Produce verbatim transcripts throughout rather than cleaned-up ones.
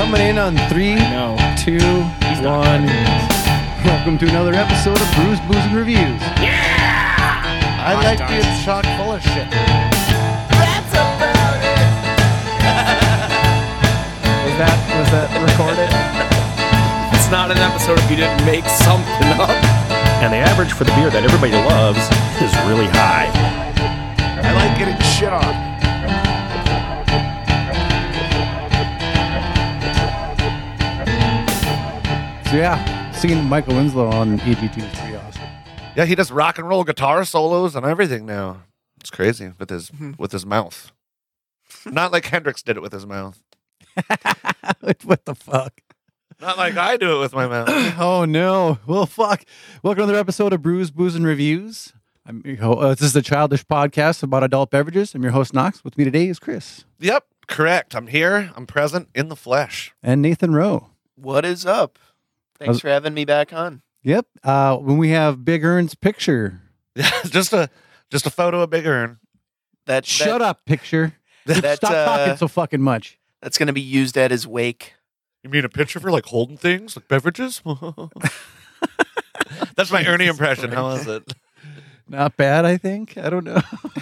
Coming in on three, No. two, one. Welcome to another episode of Brews, Booze, and Reviews. Yeah! I like being chock full of shit. That's about it! Was that was that recorded? It's not an episode if you didn't make something up. And the average for the beer that everybody loves is really high. I like getting shit on. So yeah, seeing Michael Winslow on A G T was pretty awesome. Yeah, he does rock and roll guitar solos and everything now. It's crazy with his with his mouth. Not like Hendrix did it with his mouth. What the fuck? Not like I do it with my mouth. Oh no! Well, fuck. Welcome to another episode of Brews, Booze, and Reviews. I'm your ho- uh, this is a childish podcast about adult beverages. I'm your host Knox. With me today is Chris Yep, correct. I'm here. I'm present in the flesh. and Nathan Rowe. What is up? Thanks How's- for having me back on. Yep. Uh, when we have Big Ern's picture, just a just a photo of Big Ern. That shut that, up, picture. That, Stop uh, talking so fucking much. That's going to be used at his wake. You mean a picture for like holding things, like beverages? That's my Ernie impression. How is it? Not bad, I think. I don't know.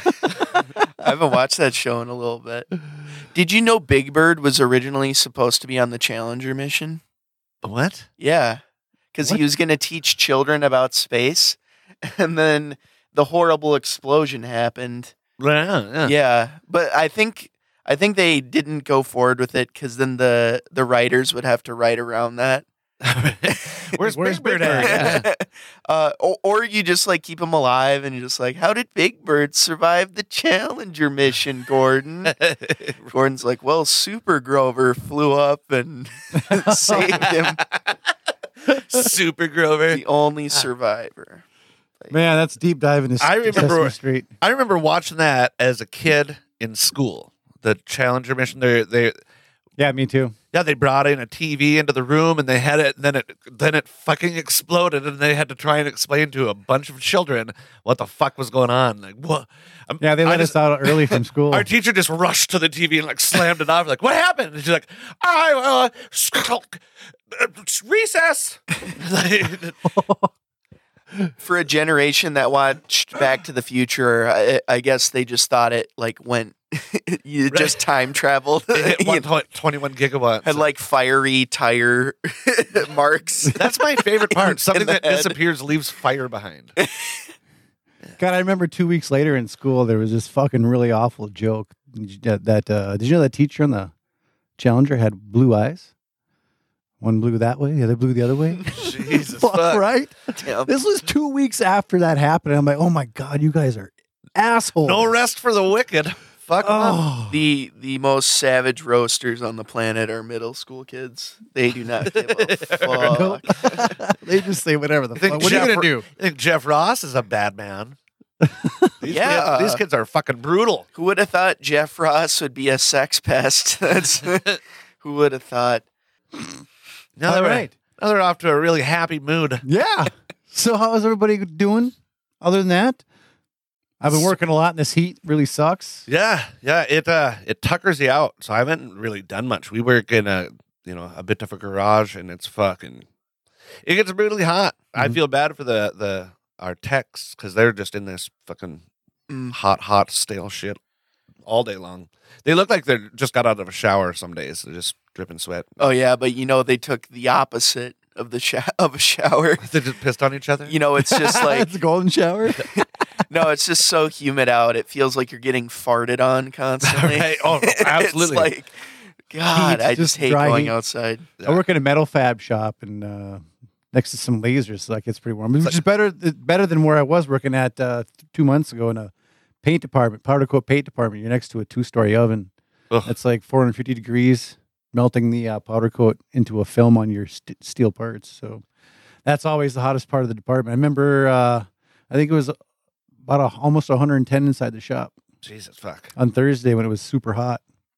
I haven't watched that show in a little bit. Did you know Big Bird was originally supposed to be on the Challenger mission? What? Yeah, because What? he was going to teach children about space, and then the horrible explosion happened. Yeah, yeah. Yeah, but I think I think they didn't go forward with it because then the the writers would have to write around that. Where's, Where's Big Bird Big Bird? at? uh, or, or you just like keep him alive and you're just like, how did Big Bird survive the Challenger mission, Gordon? Gordon's like, well, Super Grover flew up and saved him. Super Grover. The only survivor. Man, that's deep dive into I remember- Sesame Street. I remember watching that as a kid in school. The Challenger mission. They, they, Yeah, me too. yeah, they brought in a T V into the room, and they had it. And then it, then it fucking exploded, and they had to try and explain to a bunch of children what the fuck was going on. Like, what? Um, Yeah, they I let just- us out early from school. Our teacher just rushed to the T V and like slammed it off. Like, what happened? And she's like, I uh, recess. Like, For a generation that watched Back to the Future, I, I guess they just thought it like went, you Right. just time traveled. it hit You one know, point- twenty-one gigawatts. had like fiery tire marks. That's my favorite part. Something in the that head. disappears leaves fire behind. God, I remember two weeks later in school, there was this fucking really awful joke that, that uh, did you know that teacher on the Challenger had blue eyes? One blew that way, the other blew the other way. Jesus Fuck, fuck. right? Damn. This was two weeks after that happened. I'm like, oh my God, you guys are assholes. No rest for the wicked. Fuck 'em up. Oh. The the most savage roasters on the planet are middle school kids. They do not give a fuck. They just say whatever the You think fuck. What are you Jeff- going to do? I think Jeff Ross is a bad man. These Yeah. kids, these kids are fucking brutal. Who would have thought Jeff Ross would be a sex pest? That's who would have thought. Now All they're, right. now they're off to a really happy mood. Yeah. So how is everybody doing other than that? I've been working a lot and this heat really sucks. Yeah, yeah. It uh, it tuckers you out. So I haven't really done much. We work in a you know a bit of a garage, and it's fucking. It gets brutally hot. I Mhm. feel bad for the the our techs because they're just in this fucking Mm. hot, hot, stale shit all day long. They look like they just got out of a shower. Some days they're just dripping sweat. Oh yeah, but you know they took the opposite of the sho- of a shower. They just pissed on each other. You know, it's just like it's a golden shower. no, it's just so humid out. It feels like you're getting farted on constantly. Right. Oh, absolutely. It's like, God, Heat, I just just hate dry going heat. outside. Yeah. I work in a metal fab shop and uh, next to some lasers, so that gets pretty warm. Which is better better than where I was working at uh, two months ago in a paint department, powder coat paint department. You're next to a two story oven. Ugh. That's like four hundred fifty degrees, melting the uh, powder coat into a film on your st- steel parts. So that's always the hottest part of the department. I remember, uh, I think it was about a, almost one hundred ten inside the shop Jesus fuck. on Thursday when it was super hot.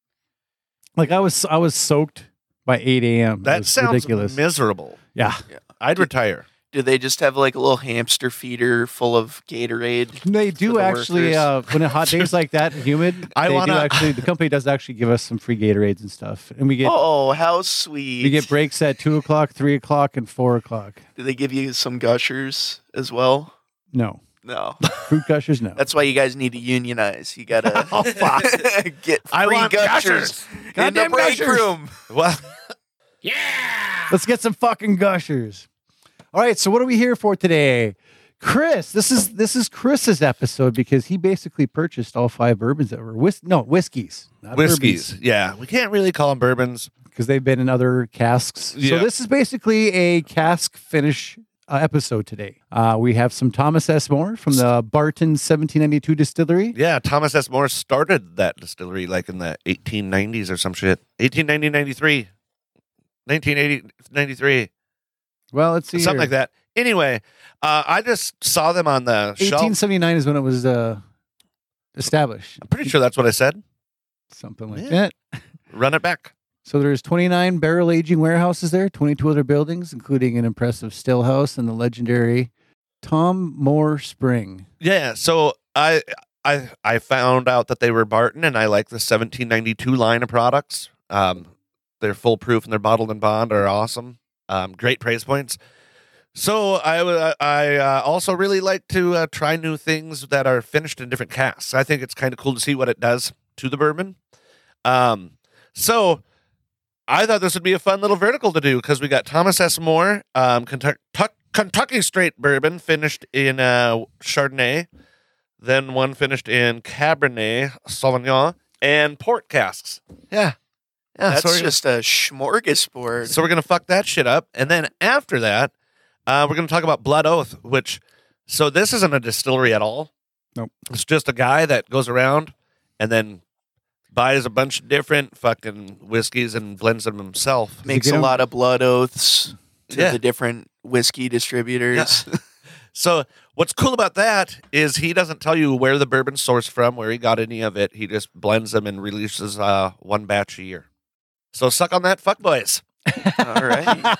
Like I was, I was soaked by eight a.m. It That was sounds ridiculous. miserable. Yeah. I'd retire. Do they just have like a little hamster feeder full of Gatorade? They for do the actually. workers? Uh, when a hot days like that, and humid, I they wanna- do actually. The company does actually give us some free Gatorades and stuff, and we get Oh, how sweet! we get breaks at two o'clock, three o'clock, and four o'clock. Do they give you some Gushers as well? No No. fruit gushers. No. That's why you guys need to unionize. You gotta Oh, fuck. get free I want Gushers, in the Goddamn break Gushers. room. Well, Let's get some fucking gushers. All right, so what are we here for today? Chris, this is this is Chris's episode because he basically purchased all five bourbons that were whis- no whiskeys, not whiskeys. Yeah, we can't really call them bourbons. because they've been in other casks. Yeah. So this is basically a cask finish uh, episode today. Uh, we have some Thomas S. More from the Barton seventeen ninety-two distillery. Yeah, Thomas S. More started that distillery like in the eighteen nineties or some shit. eighteen ninety, ninety-three. nineteen eighty, ninety-three. Well, let's see Something here. like that. Anyway, uh, I just saw them on the eighteen shelf. seventy-nine is when it was uh, established. I'm pretty sure that's what I said. Something like Yeah. that. Run it back. So there's twenty-nine barrel aging warehouses there, twenty-two other buildings, including an impressive still house and the legendary Tom Moore Spring. Yeah, so I I I found out that they were Barton, and I like the seventeen ninety-two line of products. Um, they're foolproof and they're bottled and bond are awesome. Um, great price points. So I w- I uh, also really like to uh, try new things that are finished in different casks. I think it's kind of cool to see what it does to the bourbon. Um, so I thought this would be a fun little vertical to do because we got Thomas S. More, um, Kentucky, Kentucky Straight Bourbon finished in uh, Chardonnay, then one finished in Cabernet Sauvignon and port casks. Yeah, yeah. That's so we're gonna- just a smorgasbord. so we're gonna fuck that shit up, and then after that, uh, we're gonna talk about Blood Oath, which so this isn't a distillery at all. Nope. It's just a guy that goes around and then buys a bunch of different fucking whiskeys and blends them himself. Makes get a 'em? lot of blood oaths to Yeah. the different whiskey distributors. So what's cool about that is he doesn't tell you where the bourbon's sourced from, where he got any of it. He just blends them and releases uh, one batch a year. So suck on that, fuck boys. All right.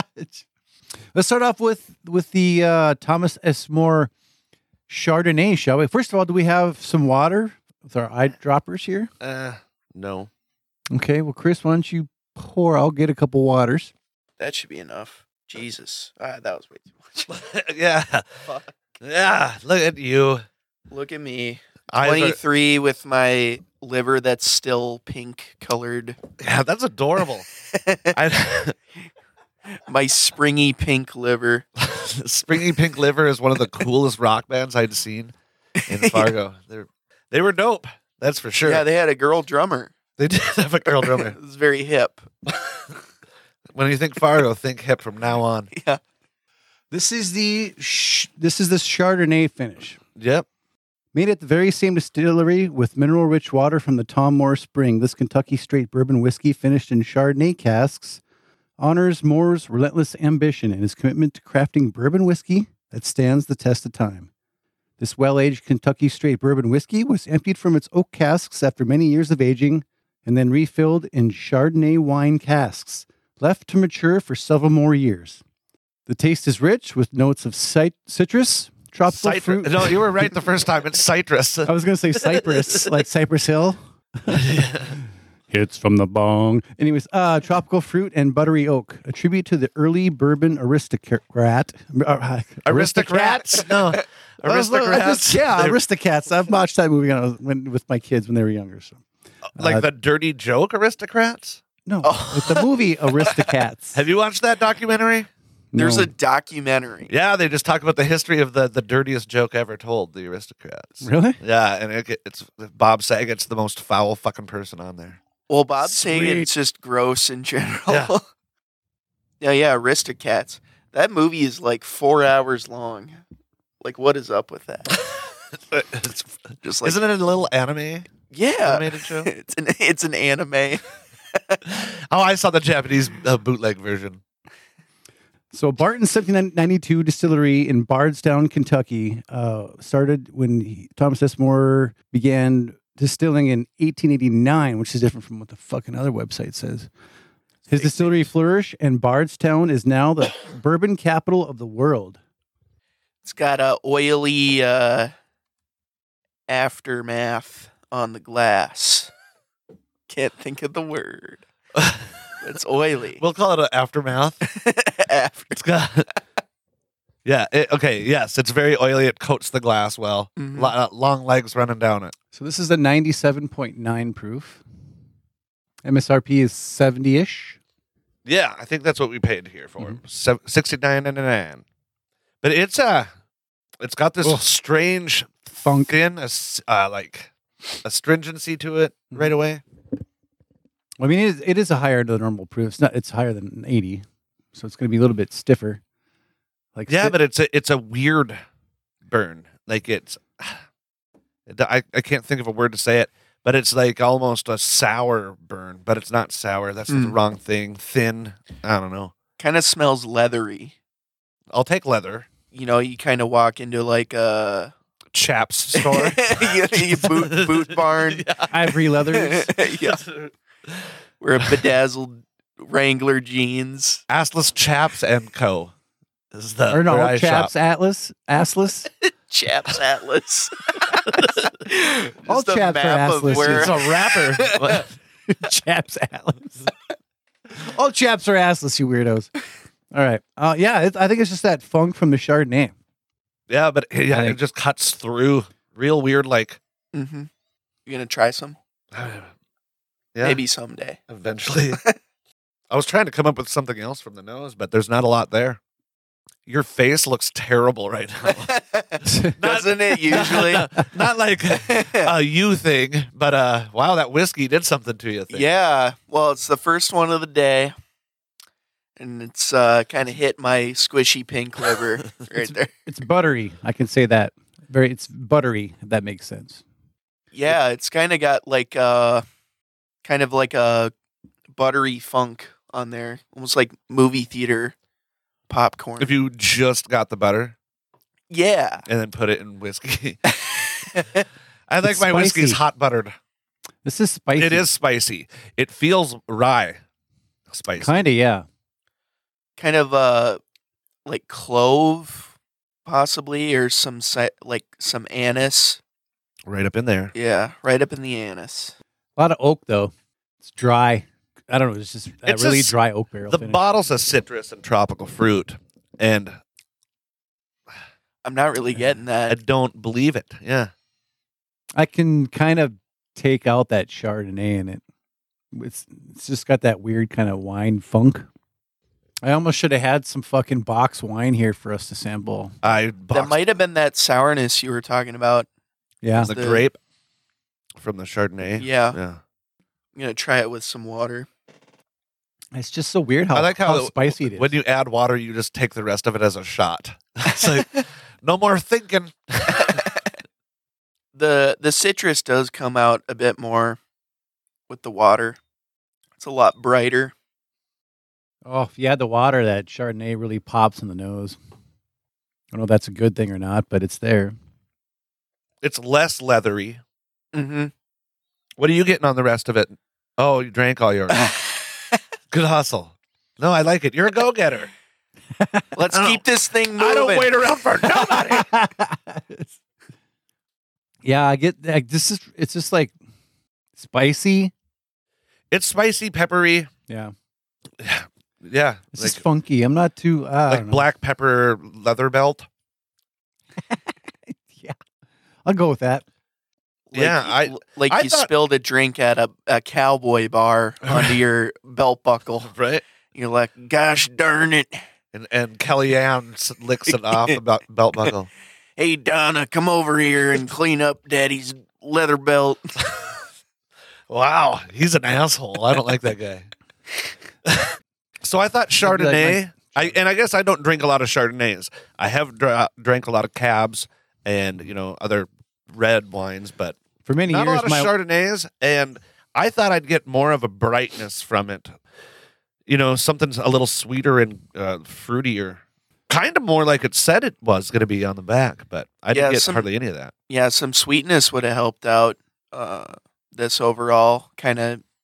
Let's start off with with the uh, Thomas S. More Chardonnay, shall we? First of all, do we have some water with our eyedroppers here? Uh, no. Okay, well, Chris, why don't you pour? I'll get a couple waters. That should be enough. Jesus. Ah, that was way too much. Yeah. Fuck. Yeah. Look at you. Look at me. Eyes are- twenty-three with my liver that's still pink colored. Yeah, that's adorable. I, My springy pink liver. Springy Pink Liver is one of the coolest rock bands I'd seen in Fargo. They they were dope. That's for sure. Yeah, they had a girl drummer. They did have a girl drummer. It was very hip. When you think Fargo, think hip from now on. Yeah. This is the sh- this is the Chardonnay finish. Yep. Made at the very same distillery with mineral-rich water from the Tom Moore Spring, this Kentucky straight bourbon whiskey finished in Chardonnay casks honors Moore's relentless ambition and his commitment to crafting bourbon whiskey that stands the test of time. This well-aged Kentucky straight bourbon whiskey was emptied from its oak casks after many years of aging and then refilled in Chardonnay wine casks, left to mature for several more years. The taste is rich with notes of cit- citrus, tropical Citrus. fruit. No, you were right the first time. It's citrus. I was going to say Cypress, like Cypress Hill. Hits from the bong. Anyways, uh, tropical fruit and buttery oak, a tribute to the early bourbon aristocrat. Uh, Aristocrats. No. Aristocrats. Yeah, They're- Aristocats. I've watched that movie when I was, when, with my kids when they were younger. So like uh, the dirty joke aristocrats. no, Oh. it's the movie Aristocats. Have you watched that documentary? There's No. a documentary. Yeah, they just talk about the history of the, the dirtiest joke ever told, the aristocrats. Really? Yeah, and it, it's Bob Saget's the most foul fucking person on there. Well, Bob saying Sweet. it's just gross in general. Yeah. yeah, yeah, Aristocats. That movie is like four hours long. Like, what is up with that? It's- Just like, isn't it a little anime yeah, animated show? it's an it's an anime. Oh, I saw the Japanese uh, bootleg version. So Barton seventeen ninety-two Distillery in Bardstown, Kentucky, uh, started when he, Thomas S. More began distilling in eighteen eighty-nine, which is different from what the fucking other website says. His distillery Flourish in Bardstown is now the bourbon capital of the world. It's got a oily uh, aftermath on the glass. Can't think of the word. It's oily. We'll call it an aftermath. After. It's got. Yeah. It, okay. Yes, it's very oily. It coats the glass well. Mhm. Lo- uh, long legs running down it. So this is a ninety-seven point nine proof. M S R P is seventy-ish. Yeah, I think that's what we paid here for. Mhm. Se- sixty-nine ninety-nine. But it's uh it's got this Ugh. strange Funk. thin, as- uh, like astringency to it Mhm. right away. Well, I mean, it is, it is a higher than normal proof. It's not. It's higher than eighty, so it's going to be a little bit stiffer. Like Yeah, sti- but it's a it's a weird burn. Like it's I, I can't think of a word to say it, but it's like almost a sour burn, but it's not sour. That's the Mm. wrong thing. Thin. I don't know. Kind of smells leathery. I'll take leather. You know, you kind of walk into like a Chaps store. you- you boot, boot barn. ivory leathers. Yeah. We're a bedazzled Wrangler jeans. Assless Chaps and Co. Is the or no, where I Chaps shop. Atlas, Assless. Chaps Atlas. All Just a chaps are map of assless. where- It's a rapper. What? Chaps Atlas. All chaps are assless, you weirdos. All right. Uh, yeah, it, I think it's just that funk from the Chardonnay. Yeah, but yeah, I it think- just cuts through. Real weird, like Mm-hmm. You gonna try some? yeah, Maybe someday. eventually. I was trying to come up with something else from the nose, but there's not a lot there. Your face looks terrible right now. Doesn't it usually? Not like a you thing, but uh, wow, that whiskey did something to you. Thing. Yeah. Well, it's the first one of the day, and it's uh, kind of hit my squishy pink liver right there. It's buttery. I can say that. Very. It's buttery. If that makes sense. Yeah, it's kind of got like uh, kind of like a buttery funk on there, almost like movie theater popcorn. If you just got the butter Yeah. and then put it in whiskey, I like It's my whiskey's spicy. hot buttered. This is spicy. It is spicy. It feels rye spicy. Kind of, yeah. Kind of uh, like clove, possibly, or some si- like some anise. Right up in there. Yeah, right up in the anise. A lot of oak though. It's dry. I don't know. It's just a It's really just- dry oak barrel. The finish. bottle's a citrus and tropical fruit, and I'm not really getting I that. don't believe it. Yeah. I can kind of take out that Chardonnay in it. It's it's just got that weird kind of wine funk. I almost should have had some fucking box wine here for us to sample. I That boxed might have been that sourness you were talking about. Yeah. the, the- grape from the Chardonnay. Yeah. Yeah. I'm gonna try it with some water. It's just so weird how, I like how, spicy it is. when you add water, you just take the rest of it as a shot. It's like, no more thinking. the The citrus does come out a bit more with the water. It's a lot brighter. Oh, if you add the water, that Chardonnay really pops in the nose. I don't know if that's a good thing or not, but it's there. It's less leathery. Mm-hmm. What are you getting on the rest of it? Oh, you drank all yours. Good hustle. No, I like it. You're a go-getter. Let's I don't- keep this thing moving. I don't wait around for nobody. Yeah, I get like this is it's just like spicy. It's spicy, peppery. Yeah. Yeah. It's Like, just funky. I'm not too uh, I like don't know. black pepper leather belt. Yeah. I'll go with that. Like, Yeah, I- like I you thought- spilled a drink at a, a cowboy bar onto your belt buckle. Right. You're like, gosh darn it. And and Kellyanne s- licks it off the belt, belt buckle. Hey, Donna, come over here and clean up Daddy's leather belt. Wow, he's an asshole. I don't like that guy. So I thought That'd be like Chardonnay. I and I guess I don't drink a lot of Chardonnays. I have dra- drank a lot of Cabs and you know other red wines, but For many not a years, lot of my Chardonnays. And I thought I'd get more of a brightness from it. You know, something's a little sweeter and uh, fruitier. Kind of more like it said it was going to be on the back, but I didn't Yeah, get some- hardly any of that. Yeah, some sweetness would have helped out uh, this overall. Kind of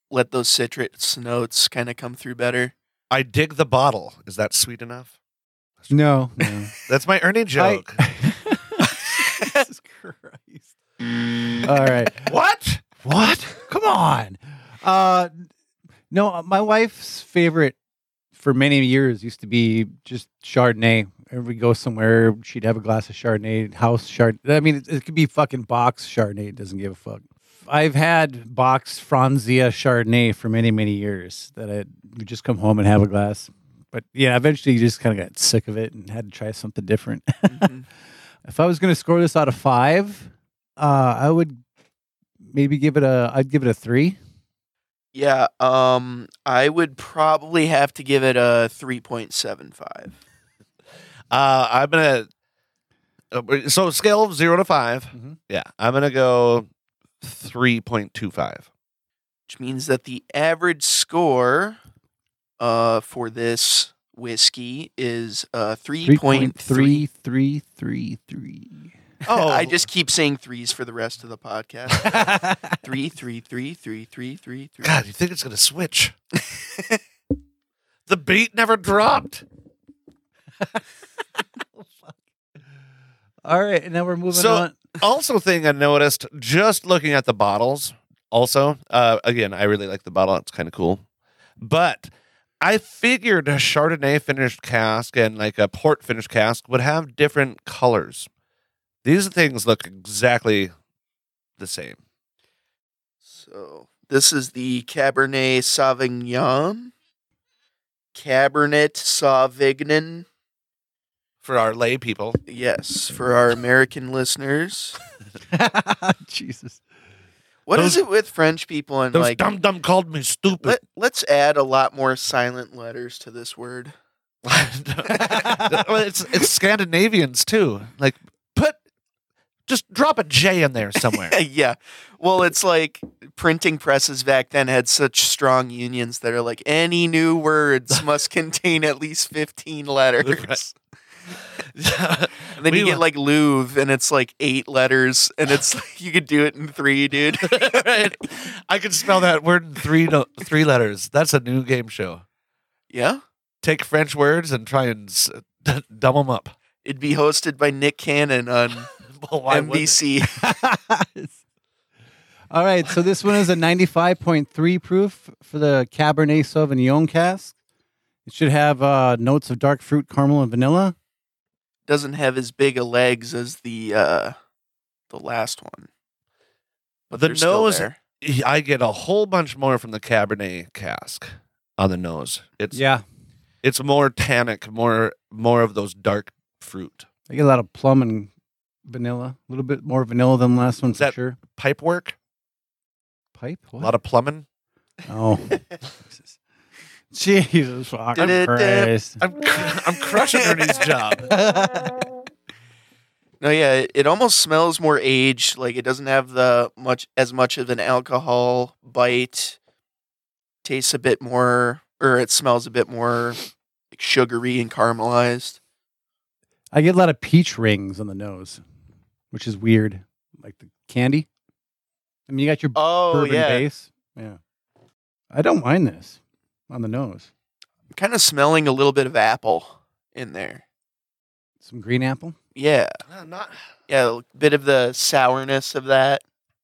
let those citrus notes kind of come through better. I dig the bottle. Is that sweet enough? No, no. That's my Ernie joke. Jesus Christ. All right. What? What? Come on. Uh, no, my wife's favorite for many years used to be just Chardonnay. Whenever we go somewhere, she'd have a glass of Chardonnay, house Chardonnay. I mean, it, it could be fucking box Chardonnay. It doesn't give a fuck. I've had box Franzia Chardonnay for many, many years that I would just come home and have a glass. But yeah, eventually you just kind of got sick of it and had to try something different. Mm-hmm. If I was going to score this out of five, uh, I would maybe give it a, I'd give it a three. Yeah, um, I would probably have to give it a three point seven five. Uh, I'm gonna. Uh, so scale of zero to five. Mm-hmm. Yeah, I'm gonna go three point two five. Which means that the average score uh, for this whiskey is uh, three point three. three, three, three. Oh, I just keep saying threes for the rest of the podcast. three, three, three, three, three, three, three. God, you think it's gonna switch? The beat never dropped. All right, and now we're moving So- on. Also, thing I noticed just looking at the bottles. Also, uh, again, I really like the bottle. It's kind of cool, but I figured a Chardonnay finished cask and like a port finished cask would have different colors. These things look exactly the same. So this is the Cabernet Sauvignon. Cabernet Sauvignon. For our lay people, Yes, for our American listeners. Jesus. What is Those- it with French people and those like dum dum called me stupid. let, let's add a lot more silent letters to this word. Well, it's it's Scandinavians too. Like put just drop a J in there somewhere. Yeah. Well, it's like printing presses back then had such strong unions that are like any new words must contain at least fifteen letters. And then We you get were- like Louvre and it's like eight letters and it's like you could do it in three, dude. Right. I can spell that word in three no, three letters. That's a new game show. Yeah. Take French words and try and s- d- dumb them up. It'd be hosted by Nick Cannon on Well, why N B C. All right, so this one is a ninety-five point three proof for the Cabernet Sauvignon cask. It should have uh, notes of dark fruit, caramel, and vanilla. Doesn't have as big a legs as the uh the last one. But The they're still nose- there. I get a whole bunch more from the Cabernet cask on the nose. It's Yeah, it's more tannic, more more of those dark fruit. I get a lot of plum and vanilla. A little bit more vanilla than the last one Is for that- sure. Pipe work, Pipe? a What? lot of plumbing. Oh, Jesus. Jesus fucking Da-da-da. Christ. I'm cr- I'm crushing Ernie's job. No, yeah, it, it almost smells more aged. Like it doesn't have the much as much of an alcohol bite. Tastes a bit more, or it smells a bit more like sugary and caramelized. I get a lot of peach rings on the nose, which is weird. Like the candy. I mean, you got your Oh bourbon yeah, base. Yeah. I don't mind this on the nose. I'm kind of smelling a little bit of apple in there. Some green apple. Yeah, Uh, not yeah, a bit of the sourness of that.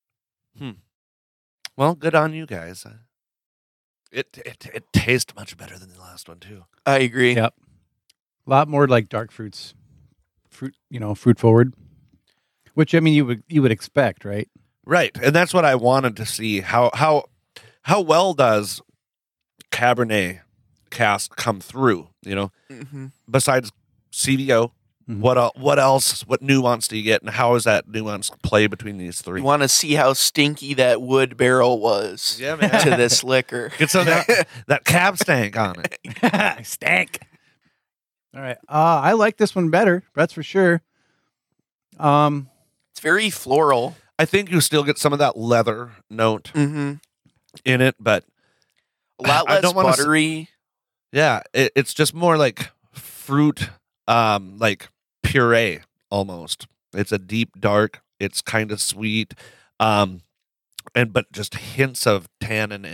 well. Good on you guys. Uh, It it it tastes much better than the last one too. I agree. Yeah. A lot more like dark fruits, fruit, you know, fruit forward. Which I mean, you would you would expect, right? Right, and that's what I wanted to see how how how well does Cabernet cask come through? You know, hmm besides C V O, Mhm. what el- what else? What nuance do you get, and how is that nuance play between these three? You want to see how stinky that wood barrel was Yeah, to man. this liquor. Get some of that that cab stank on it. Stank. All right. Uh, I like this one better. That's for sure. Um, It's very floral. I think you still get some of that leather note Mm-hmm. in it, but A lot I less don't wanna s- buttery. yeah, it, it's just more like fruit, um, like puree almost. It's a deep dark. It's kind of sweet, um, and but just hints of tannin and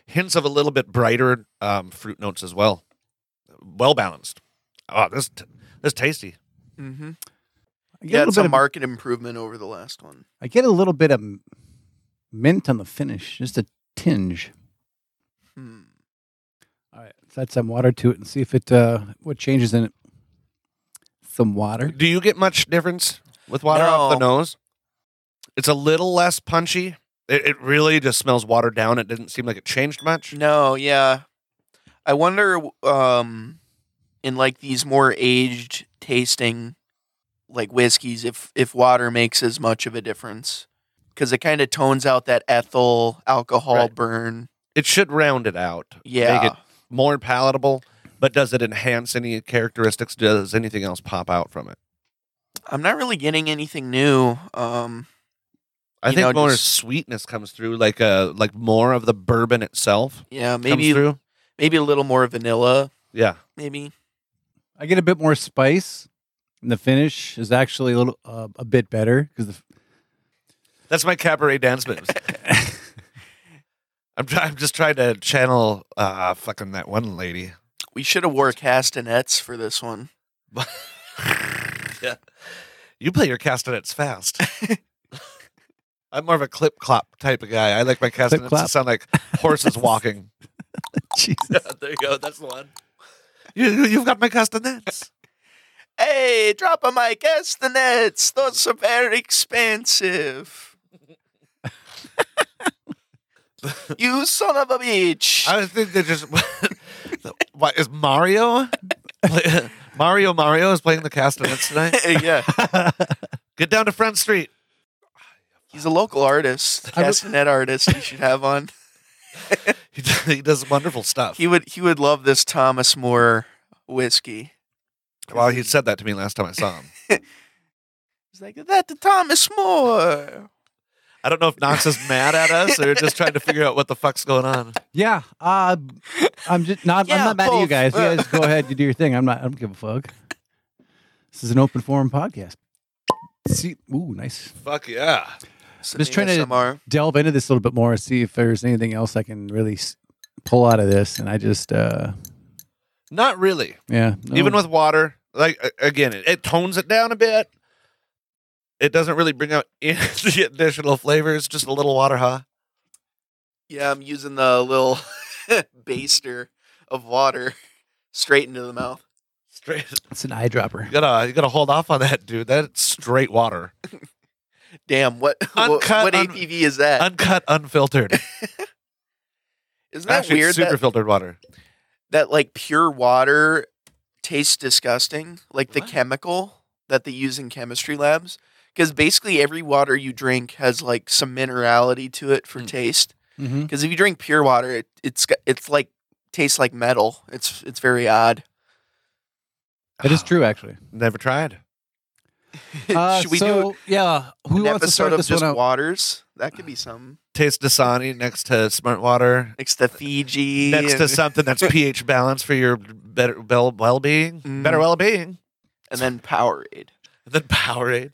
hints of a little bit brighter um, fruit notes as well. Well balanced. Oh, this this is tasty. Mm-hmm. I get Yeah, a little it's bit a of, market improvement over the last one. I get a little bit of mint on the finish, just a tinge. Hmm. All right, let's add some water to it and see if it uh, what changes in it. Some water. Do you get much difference with water off the No. nose? It's a little less punchy. It, it really just smells watered down. It didn't seem like it changed much. No, yeah. I wonder, um, in like these more aged tasting, like whiskeys, if if water makes as much of a difference, because it kind of tones out that ethyl alcohol Right. burn. It should round it out. Yeah. Make it more palatable. But does it enhance any characteristics? Does anything else pop out from it? I'm not really getting anything new. Um, I You think know, more just- sweetness comes through, like uh like more of the bourbon itself yeah, comes maybe through. maybe a little more vanilla. Yeah. Maybe. I get a bit more spice, and the finish is actually a little uh, a bit better because the That's my cabaret dance moves. I'm try- I'm just trying to channel uh fucking that one lady. We should have wore castanets for this one. Yeah. You play your castanets fast. I'm more of a clip clop type of guy. I like my castanets to clop? sound like horses walking. Jesus. There you go. That's the one. You, you- you've got my castanets. Hey, drop on my castanets. Those are very expensive. You son of a bitch. I think they just. What is Mario? Play- Mario Mario is playing the castanets tonight. Yeah, Get down to Front Street. he's a local artist, I would- castanet artist. You should have on. He does, he does wonderful stuff. He would he would love this Thomas More whiskey. Well, he said that to me last time I saw him. He's like, that the Thomas More. I don't know if Knox is mad at us or just trying to figure out what the fuck's going on. Yeah, uh, I'm just not. I'm Yeah, not mad at you both. guys. You guys go ahead. You do your thing. I'm not. I don't give a fuck. This is an open forum podcast. See, ooh, nice. Fuck yeah. Just trying to- A S M R. Delve into this a little bit more. See if there's anything else I can really s- pull out of this. And I just, uh Not really. yeah. no. Even with water, like a- again, it, it tones it down a bit. It doesn't really bring out any additional flavors. Just a little water, huh? Yeah, I'm using the little baster of water straight into the mouth. Straight. it's an eyedropper. You gotta, you gotta hold off on that, dude. That's straight water, Damn, what what, Uncut, what un- A P V is that? uncut, unfiltered. Isn't that Actually, weird it's super that, filtered water. that like pure water tastes disgusting? Like the What? chemical that they use in chemistry labs? Because basically every water you drink has like some minerality to it for Mm. taste. Mm-hmm. Because if you drink pure water, it, it's got- it's like tastes like metal. It's it's very odd. It is true, actually. Never tried. Uh, Should we so, do yeah, who an wants to episode start of this just one out? waters? That could be something. Taste Dasani next to Smart Water. Next to Fiji. Next to and, something that's pH balanced for your better well well being, Mm. better well being. and then Powerade. Then Powerade.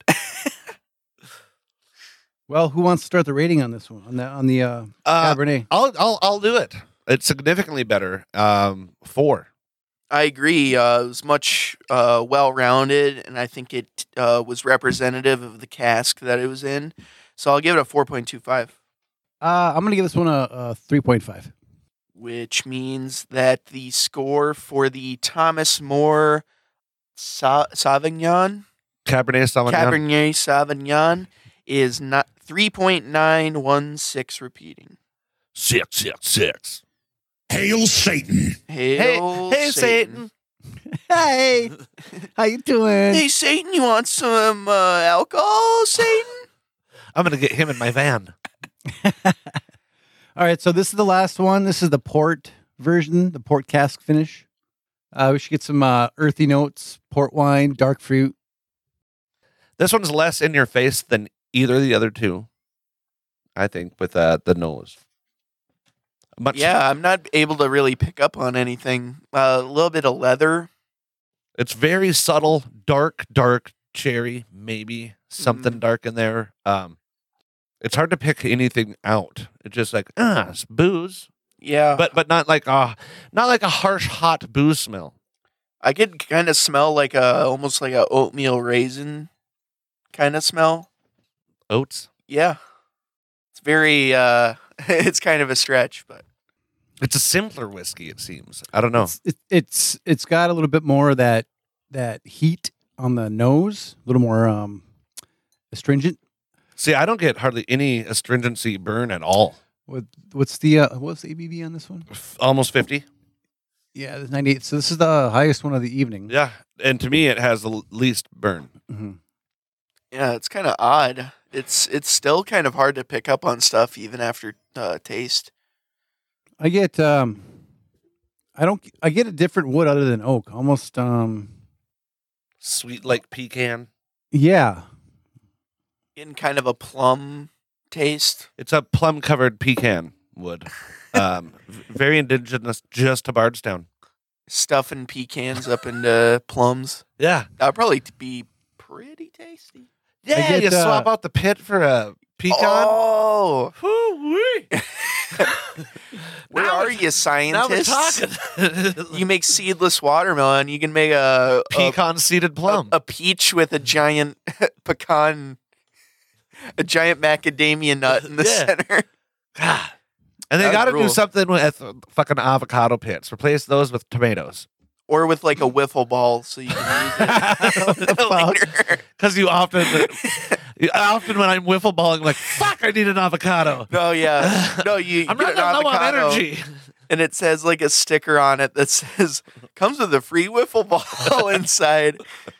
Well, who wants to start the rating on this one? On the on the uh, Uh, Cabernet. I'll I'll I'll do it. It's significantly better. Um, four. I agree. Uh, it was much uh, well-rounded, and I think it uh, was representative of the cask that it was in. So I'll give it a four point two five, Uh, I'm gonna give this one a, a three point five. which means that the score for the Thomas More Sa- Sauvignon, Cabernet Sauvignon. Cabernet Sauvignon, is not three point nine one six repeating. Six six six. Hail Satan. Hey, Hail hey, Satan. Hey, how you doing? Hey, Satan, you want some uh, alcohol, Satan? I'm gonna get him in my van. All right, so this is the last one. This is the port version, the port cask finish. Uh, we should get some uh, earthy notes, port wine, dark fruit. This one's less in your face than either of the other two. I think with uh, the nose. Much, Yeah, I'm not able to really pick up on anything. Uh, a little bit of leather. It's very subtle, dark, dark cherry, maybe something Mhm. dark in there. Um, it's hard to pick anything out. It's just like ah, it's booze. Yeah, but but not like a not like a harsh hot booze smell. I could kind of smell like a almost like a oatmeal raisin kind of smell. Oats. Yeah, it's very. uh It's kind of a stretch, but It's a simpler whiskey. It seems. I don't know. It's, it, it's it's got a little bit more of that that heat on the nose, a little more um astringent. See, I don't get hardly any astringency burn at all. What what's the uh, what's the A B V on this one? F- Almost fifty. Yeah, it's ninety-eight. So this is the highest one of the evening. Yeah, and to me, it has the l- least burn. hmm yeah, it's kind of odd. It's it's still kind of hard to pick up on stuff even after uh, taste. I get um, I don't I get a different wood other than oak. Almost um, Sweet like pecan. yeah. Getting kind of a plum taste. It's a plum covered pecan wood. Um, v- very indigenous, just to Bardstown. Stuffing pecans up into plums. Yeah, That'd probably t- be pretty tasty. yeah. get, you uh, swap out the pit for a pecan. Oh, Hoo-wee. where Now are we're- you, Now we're scientists? talking. You make seedless watermelon. You can make a a, Pecan seeded a, plum. a peach with a giant pecan, a giant macadamia nut in the Yeah. center. God. And they That would got to do rule. something with fucking avocado pits. Replace those with tomatoes. Or with like a wiffle ball, so you can use it later. Because you often, you- often when I'm wiffle balling, I'm like, fuck, I need an avocado. No, yeah, no, you I'm get running an low on avocado, energy. and it says like a sticker on it that says comes with a free wiffle ball inside.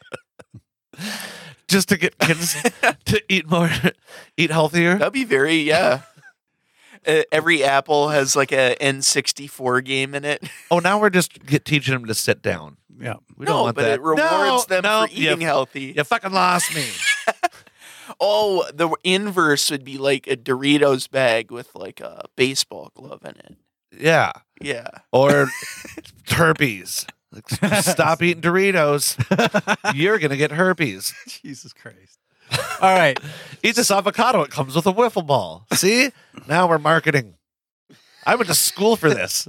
Just to get kids to eat more, eat healthier. That'd be very yeah. Uh, every apple has like a N sixty-four game in it. Oh, now we're just get, teaching them to sit down. Yeah. We no, don't want but that. it rewards No, them no, for eating you, healthy. You fucking lost me. Oh, the inverse would be like a Doritos bag with like a baseball glove in it. Yeah. Yeah. Or herpes. Like, stop eating Doritos. You're going to get herpes. Jesus Christ. All right. Eat this avocado. It comes with a wiffle ball. See? Now we're marketing. I went to school for this.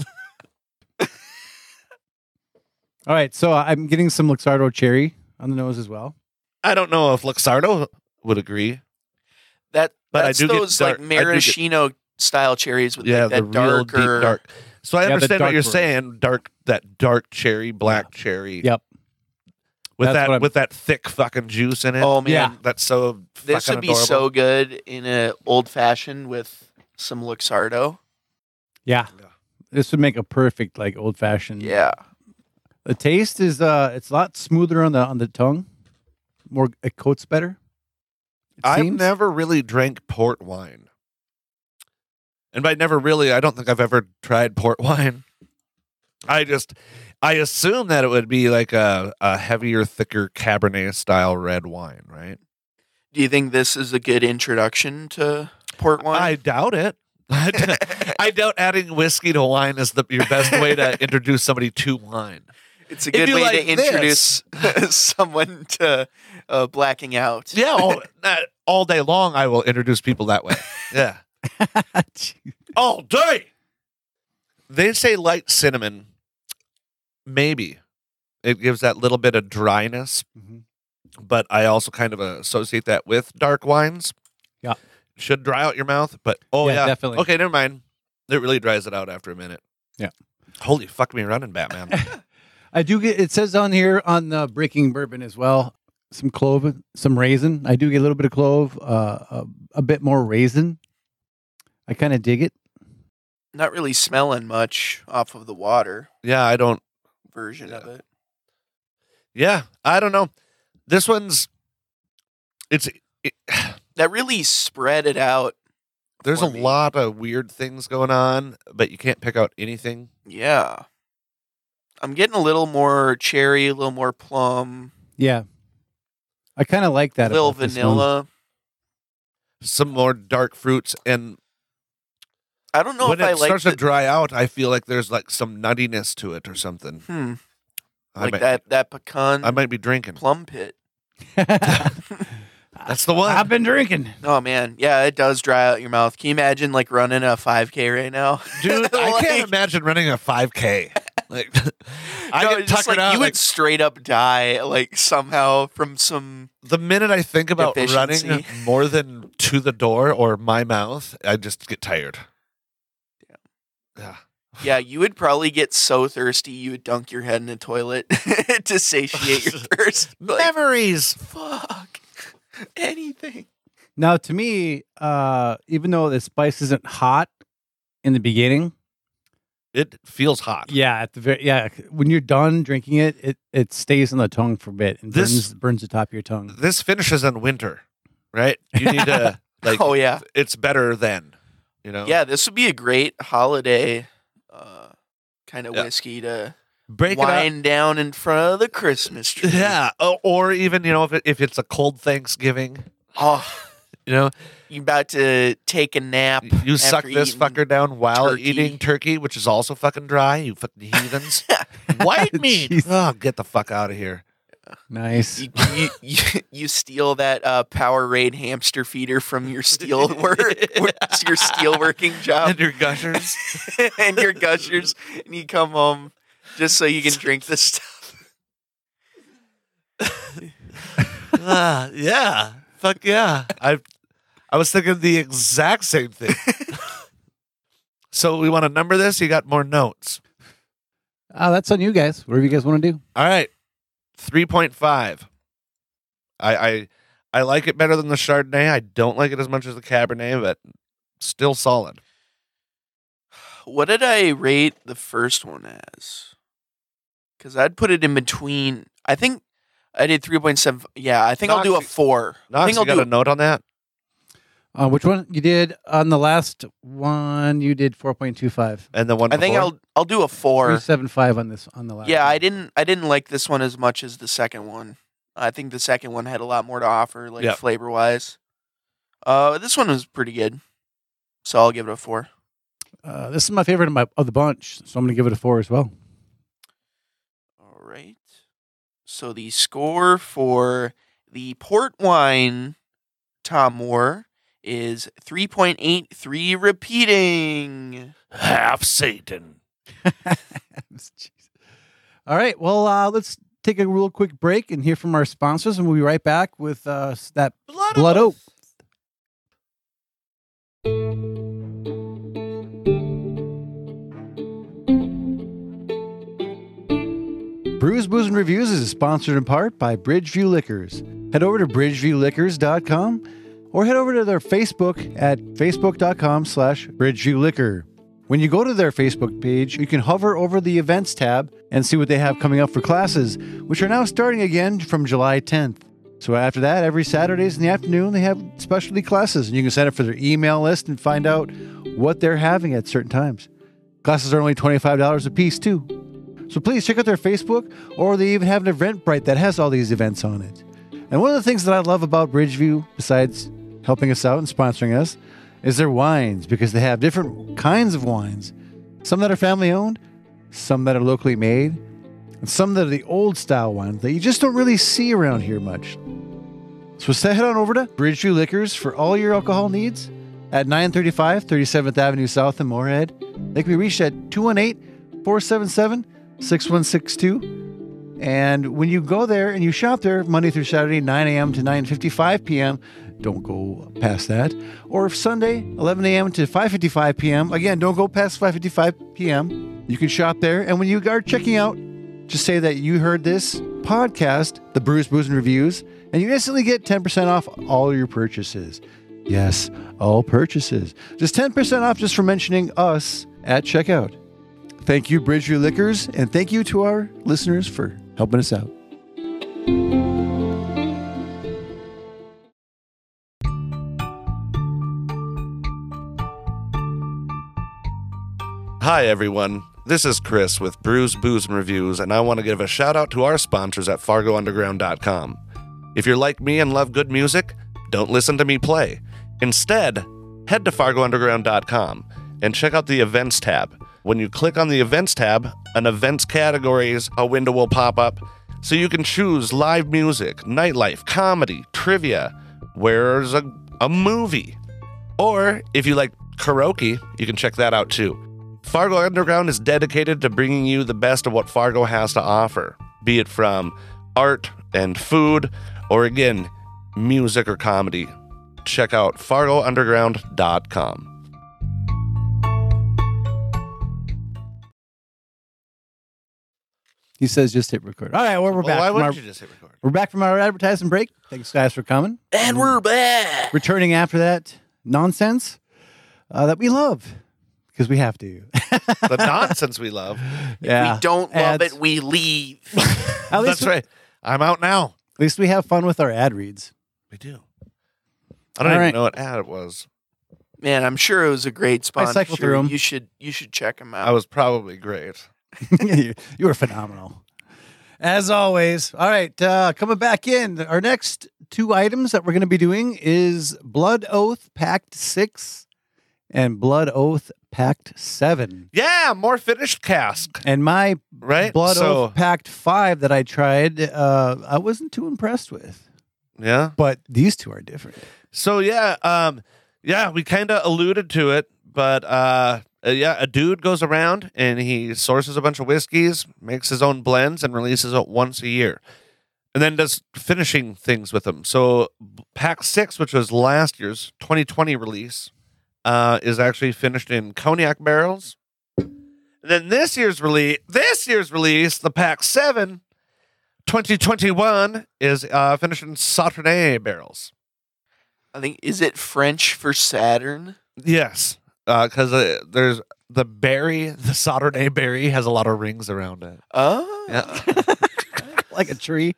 All right. So I'm getting some Luxardo cherry on the nose as well. I don't know if Luxardo would agree. That But I that's do get those dark- like I do get- maraschino style cherries with Yeah, like that the real darker deep dark. So I Yeah, the understand what dark you're version. saying. Dark, that dark cherry, black cherry. Yep. With That's what that, I'm- with that thick fucking juice in it. Oh man, Yeah. That's so this fucking would be adorable. so good in a old fashioned with some Luxardo. Yeah. Yeah. This would make a perfect like old fashioned. Yeah. The taste is uh it's a lot smoother on the on the tongue. More it coats better. It I've seems. never really drank port wine. And by never really, I don't think I've ever tried port wine. I just, I assume that it would be like a, a heavier, thicker Cabernet style red wine, right? Do you think this is a good introduction to port wine? I doubt it. I d- I doubt adding whiskey to wine is the, your best way to introduce somebody to wine. it's a if good you way like to introduce someone to uh, blacking out. Yeah, all, uh, all day long, I will introduce people that way. Yeah. All day. They say light cinnamon. Maybe it gives that little bit of dryness, Mhm. but I also kind of associate that with dark wines. Yeah. Should dry out your mouth, but oh Yeah, yeah, definitely. Okay, never mind. It really dries it out after a minute. Yeah. Holy fuck me running, Batman. I do get it says on here on the breaking bourbon as well. Some clove, some raisin. I do get a little bit of clove, uh, a, a bit more raisin. I kind of dig it. Not really smelling much off of the water yeah, I don't. version of Yeah. it. Yeah, I don't know. This one's. It's. It, That really spread it out. there's a for me. lot of weird things going on, but you can't pick out anything. Yeah. I'm getting a little more cherry, a little more plum, Yeah, I kind of like that. a little about this one. vanilla. Some more dark fruits, and I don't know when if it I like starts to the, dry out, I feel like there's like some nuttiness to it or something. hmm, I like might, that that pecan I might be drinking. plum pit. That's the one. I've been drinking. Oh man, yeah, it does dry out your mouth. Can you imagine like running a five K right now, Dude, I Like- can't imagine running a five K. Like, I No, get just tuckered like, out. You like, would straight up die, like somehow from some. the minute I think about Efficiency. running more than to the door or my mouth, I just get tired. Yeah. Yeah. Yeah, you would probably get so thirsty you would dunk your head in a toilet to satiate your thirst. Like, Memories. fuck anything. Now, to me, uh, even though the spice isn't hot in the beginning, It feels hot. yeah, at the very yeah, when you're done drinking it, it it stays on the tongue for a bit and This- burns burns the top of your tongue. This finishes in winter, right? You need to like. Oh yeah, It's better then. You know. yeah. This would be a great holiday uh, kind of Yeah. whiskey to Break it up. wind down in front of the Christmas tree. Yeah. Oh, or even you know if it, if it's a cold Thanksgiving, Oh, you know, you about to take a nap? you suck after this eating fucker down while turkey. eating turkey, which is also fucking dry. You fucking heathens. White meat. Jeez. Oh, get the fuck out of here. Nice. You, you, you, you steal that uh, Powerade hamster feeder from your steel work, your steel working job, And your gushers. and your gushers, and you come home just so you can drink this stuff. Ah, yeah. Fuck yeah. I I was thinking the exact same thing. So we want to number this? You got more notes. Oh, that's on you guys. Whatever you guys want to do. All right. three point five. I I I like it better than the Chardonnay. I don't like it as much as the Cabernet, but still solid. What did I rate the first one as? Because I'd put it in between. I think I did three point seven. Yeah, I think I'll do a Knox, four. I Knox, think you I'll got do a note on that? Uh, which one you did on the last one? You did four point two five. And the one I think before? I'll I'll do a four. Three seven five on this on the last. Yeah, one. I didn't I didn't like this one as much as the second one. I think the second one had a lot more to offer, like Yep. flavor wise. Uh, this one was pretty good, so I'll give it a four. Uh, this is my favorite of, my, of the bunch, so I'm going to give it a four as well. All right. So the score for the port wine Tom Moore is three point eight three repeating. Half Satan. Jeez. All right. Well, uh, let's take a real quick break and hear from our sponsors, and we'll be right back with uh, that Blood, Blood Oak. Brews, Booze, and Reviews is sponsored in part by Bridgeview Liquors. Head over to bridgeview liquors dot com or head over to their Facebook at facebook dot com slash bridgeview liquor. When you go to their Facebook page, you can hover over the events tab and see what they have coming up for classes, which are now starting again from July tenth. So after that, every Saturdays in the afternoon, they have specialty classes, and you can sign up for their email list and find out what they're having at certain times. Classes are only twenty-five dollars a piece, too. So please check out their Facebook, or they even have an Eventbrite that has all these events on it. And one of the things that I love about Bridgeview, besides helping us out and sponsoring us, is their wines, because they have different kinds of wines. Some that are family owned, some that are locally made, and some that are the old style ones that you just don't really see around here much. So head on over to Bridgeview Liquors for all your alcohol needs at nine thirty-five thirty-seventh Avenue South in Moorhead. They can be reached at two one eight, four seven seven, six one six two. And when you go there and you shop there Monday through Saturday, nine a.m. to nine fifty-five p.m., don't go past that. Or if Sunday, eleven a.m. to five fifty-five p.m., again, don't go past five fifty-five p.m. You can shop there. And when you are checking out, just say that you heard this podcast, the Brews, Booze, and Reviews, and you instantly get ten percent off all your purchases. Yes, all purchases. Just ten percent off just for mentioning us at checkout. Thank you, Bridgeview Liquors, and thank you to our listeners for helping us out. Hi, everyone. This is Chris with Brews, Booze, and Reviews, and I want to give a shout out to our sponsors at fargo underground dot com. If you're like me and love good music, don't listen to me play. Instead, head to fargo underground dot com and check out the Events tab. When you click on the Events tab, an Events categories a window will pop up, so you can choose live music, nightlife, comedy, trivia, Where's a, a movie? Or if you like karaoke, you can check that out too. Fargo Underground is dedicated to bringing you the best of what Fargo has to offer, be it from art and food, or again, music or comedy. Check out fargo underground dot com. He says just hit record. All right, well, we're Well, back. why from wouldn't our, you just hit record? we're back from our advertising break. Thanks, guys, for coming. And we're back. Returning after that nonsense uh, that we love because we have to. The nonsense we love. Yeah, We don't love Ads. it, we leave. At least That's we, right. I'm out now. At least we have fun with our ad reads. We do. I don't All even right. know what ad it was. Man, I'm sure it was a great sponsor. cycled through 'em. You should you should check them out. I was probably great. you, you were phenomenal. As always. All right, uh, coming back in. Our next two items that we're going to be doing is Blood Oath Pact six and Blood Oath Pact seven. Yeah, more finished cask, And my right? Blood so, Oath Pact five that I tried, uh, I wasn't too impressed with. yeah. But these two are different. So yeah, um, yeah, we kind of alluded to it, but uh, uh, yeah, a dude goes around and he sources a bunch of whiskeys, makes his own blends, and releases it once a year, and then does finishing things with them. So Pack Six, which was last year's twenty twenty release, uh, is actually finished in cognac barrels. And then this year's release, this year's release, the Pack Seven, twenty twenty-one, is uh, finished in Sauternes barrels. I think is it French for Saturn? Yes, because uh, there's the berry, the Sauternes berry has a lot of rings around it. Oh, Yeah, Like a tree.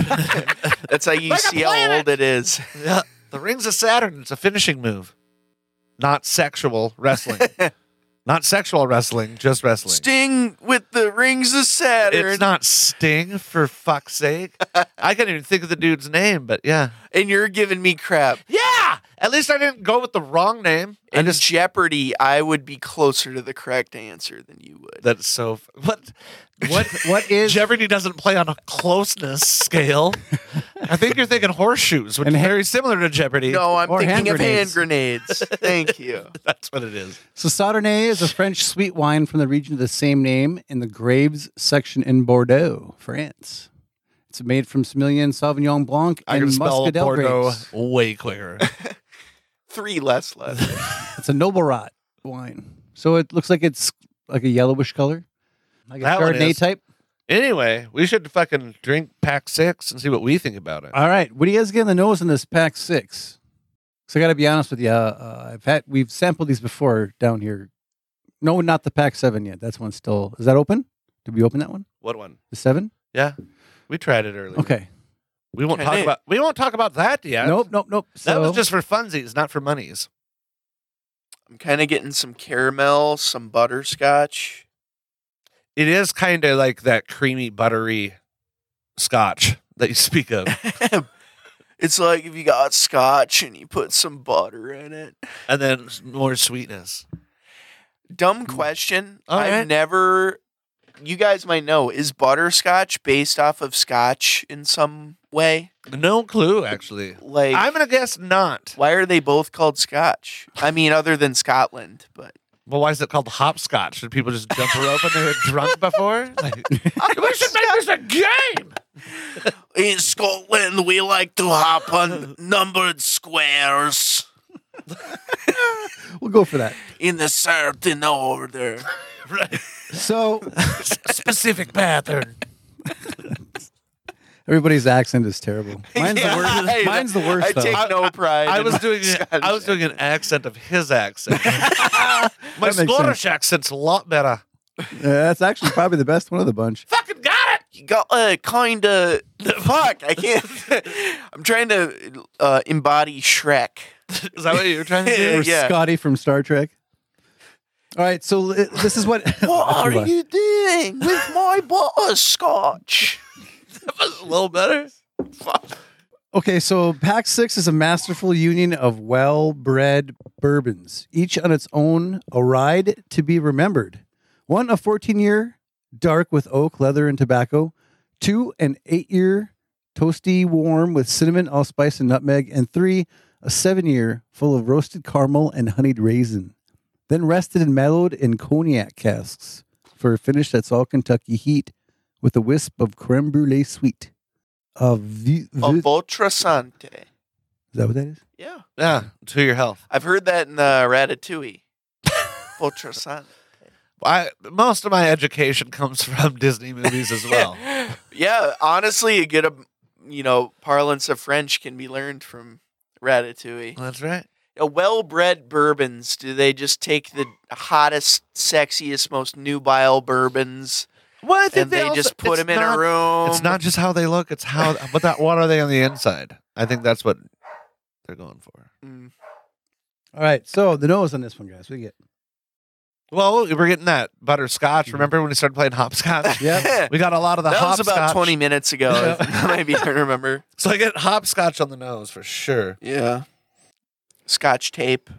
that's how you Like a see how planet. old it is. yeah. The rings of Saturn. It's a finishing move, not sexual wrestling. Not sexual wrestling, just wrestling. Sting with the rings of Saturn. It's not Sting, for fuck's sake. I can't even think of the dude's name, but yeah. And you're giving me crap. Yeah! At least I didn't go with the wrong name. I In just Jeopardy, I would be closer to the correct answer than you would. That's so. F- what? What What is Jeopardy doesn't play on a closeness scale. I think you're thinking horseshoes, which And is ha- very similar to Jeopardy. No, I'm Or thinking hand of hand grenades. grenades. Thank you. That's what it is. So Sauternes is a French sweet wine from the region of the same name in the Graves section in Bordeaux, France. It's made from Semillon Sauvignon Blanc I and can spell Muscadel Bordeaux grapes. way quicker. Three less letters. It's a Noble Rot wine. So it looks like it's like a yellowish color. Like a That one Chardonnay is. type. Anyway, we should fucking drink Pack Six and see what we think about it. All right. What do you guys get in the nose in this pack six? So I got to be honest with you. Uh, I've had we've sampled these before down here. No, not the pack seven yet. That's one still. Is that open? Did we open that one? What one? The seven? Yeah, we tried it earlier. Okay. We won't Kinda. talk about. We won't talk about that yet. Nope. Nope. Nope. That So was just for funsies, not for monies. I'm kind of getting some caramel, some butterscotch. It is kind of like that creamy, buttery scotch that you speak of, It's like if you got scotch and you put some butter in it. and then more sweetness. Dumb question. All I've right. never. You guys might know. Is butterscotch based off of scotch in some way? No clue, actually. Like, I'm gonna guess not. why are they both called Scotch? I mean, other than Scotland, but Well, why is it called hopscotch? Did people just jump a rope when they were drunk before? Like, we should make this a game. in Scotland we like to hop on numbered squares we'll go for that. in a certain order. Right. So Specific pattern. everybody's accent is terrible. Mine's Yeah, the I- worst. Mine's the worst I though. take no pride. I in was my doing. Scottish I was doing an accent of his accent. My That makes Scottish sense. accent's a lot better. Yeah, that's actually probably the best one of the bunch. Fucking got it. You got uh, kind of fuck. I can't. I'm trying to uh, embody Shrek. Is that what you were trying to do? Or Yeah. Scotty from Star Trek. All right, so uh, this is what. What are Hold on. you doing with my butterscotch? That was a little better. Okay, so Pack Six is a masterful union of well-bred bourbons, each on its own, a ride to be remembered. One, a fourteen-year dark with oak, leather, and tobacco. Two, an eight-year toasty warm with cinnamon, allspice, and nutmeg. And three, a seven-year full of roasted caramel and honeyed raisin. Then rested and mellowed in cognac casks for a finish that's all Kentucky heat with a wisp of creme brulee sweet. Uh, vi- vi- Oh, Voltrasante. is that what that is? Yeah. Yeah, to your health. I've heard that in uh, Ratatouille. Voltrasante. I most of my education comes from Disney movies as well. Yeah, honestly, a good, um, you know, parlance of French can be learned from Ratatouille. That's right. A well-bred bourbons, do they just take the hottest, sexiest, most nubile bourbons Well, I think and they, also- just put it's them in not- a room? It's not just how they look; it's how. But that, what are they on the inside? I think that's what they're going for. Mm. All right, so the nose on this one, guys. What do you get? Well, we're getting that butterscotch. Remember when we started playing hopscotch? Yeah. We got a lot of the that was hopscotch. about twenty minutes ago. Yeah. Maybe I remember. So I get hopscotch on the nose for sure. Yeah. Scotch tape.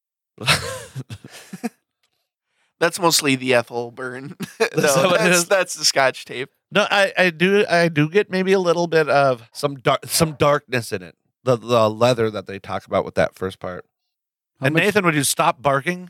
That's mostly the ethyl burn. no, that what it that's, is? that's the Scotch tape. No, I, I do I do get maybe a little bit of some dark some darkness in it. The the leather that they talk about with that first part. How and much- Nathan, would you stop barking?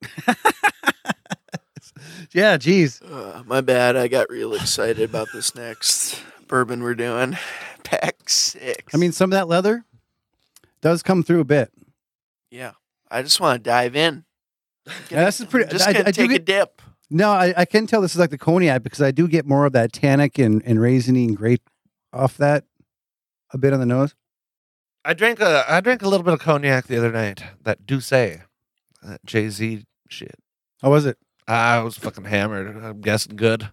Yeah, geez. Uh, my bad. I got real excited about this next bourbon we're doing. Pack six. I mean, some of that leather does come through a bit. yeah. I just want to dive in. Yeah, this is pretty. Just I, gonna I do take a get, dip. no, I, I can tell this is like the cognac because I do get more of that tannic and, and raisiny and grape off that a bit on the nose. I drank a I drank a little bit of cognac the other night. That Douce, that Jay Z shit. How was it? I was fucking hammered. I'm guessing good.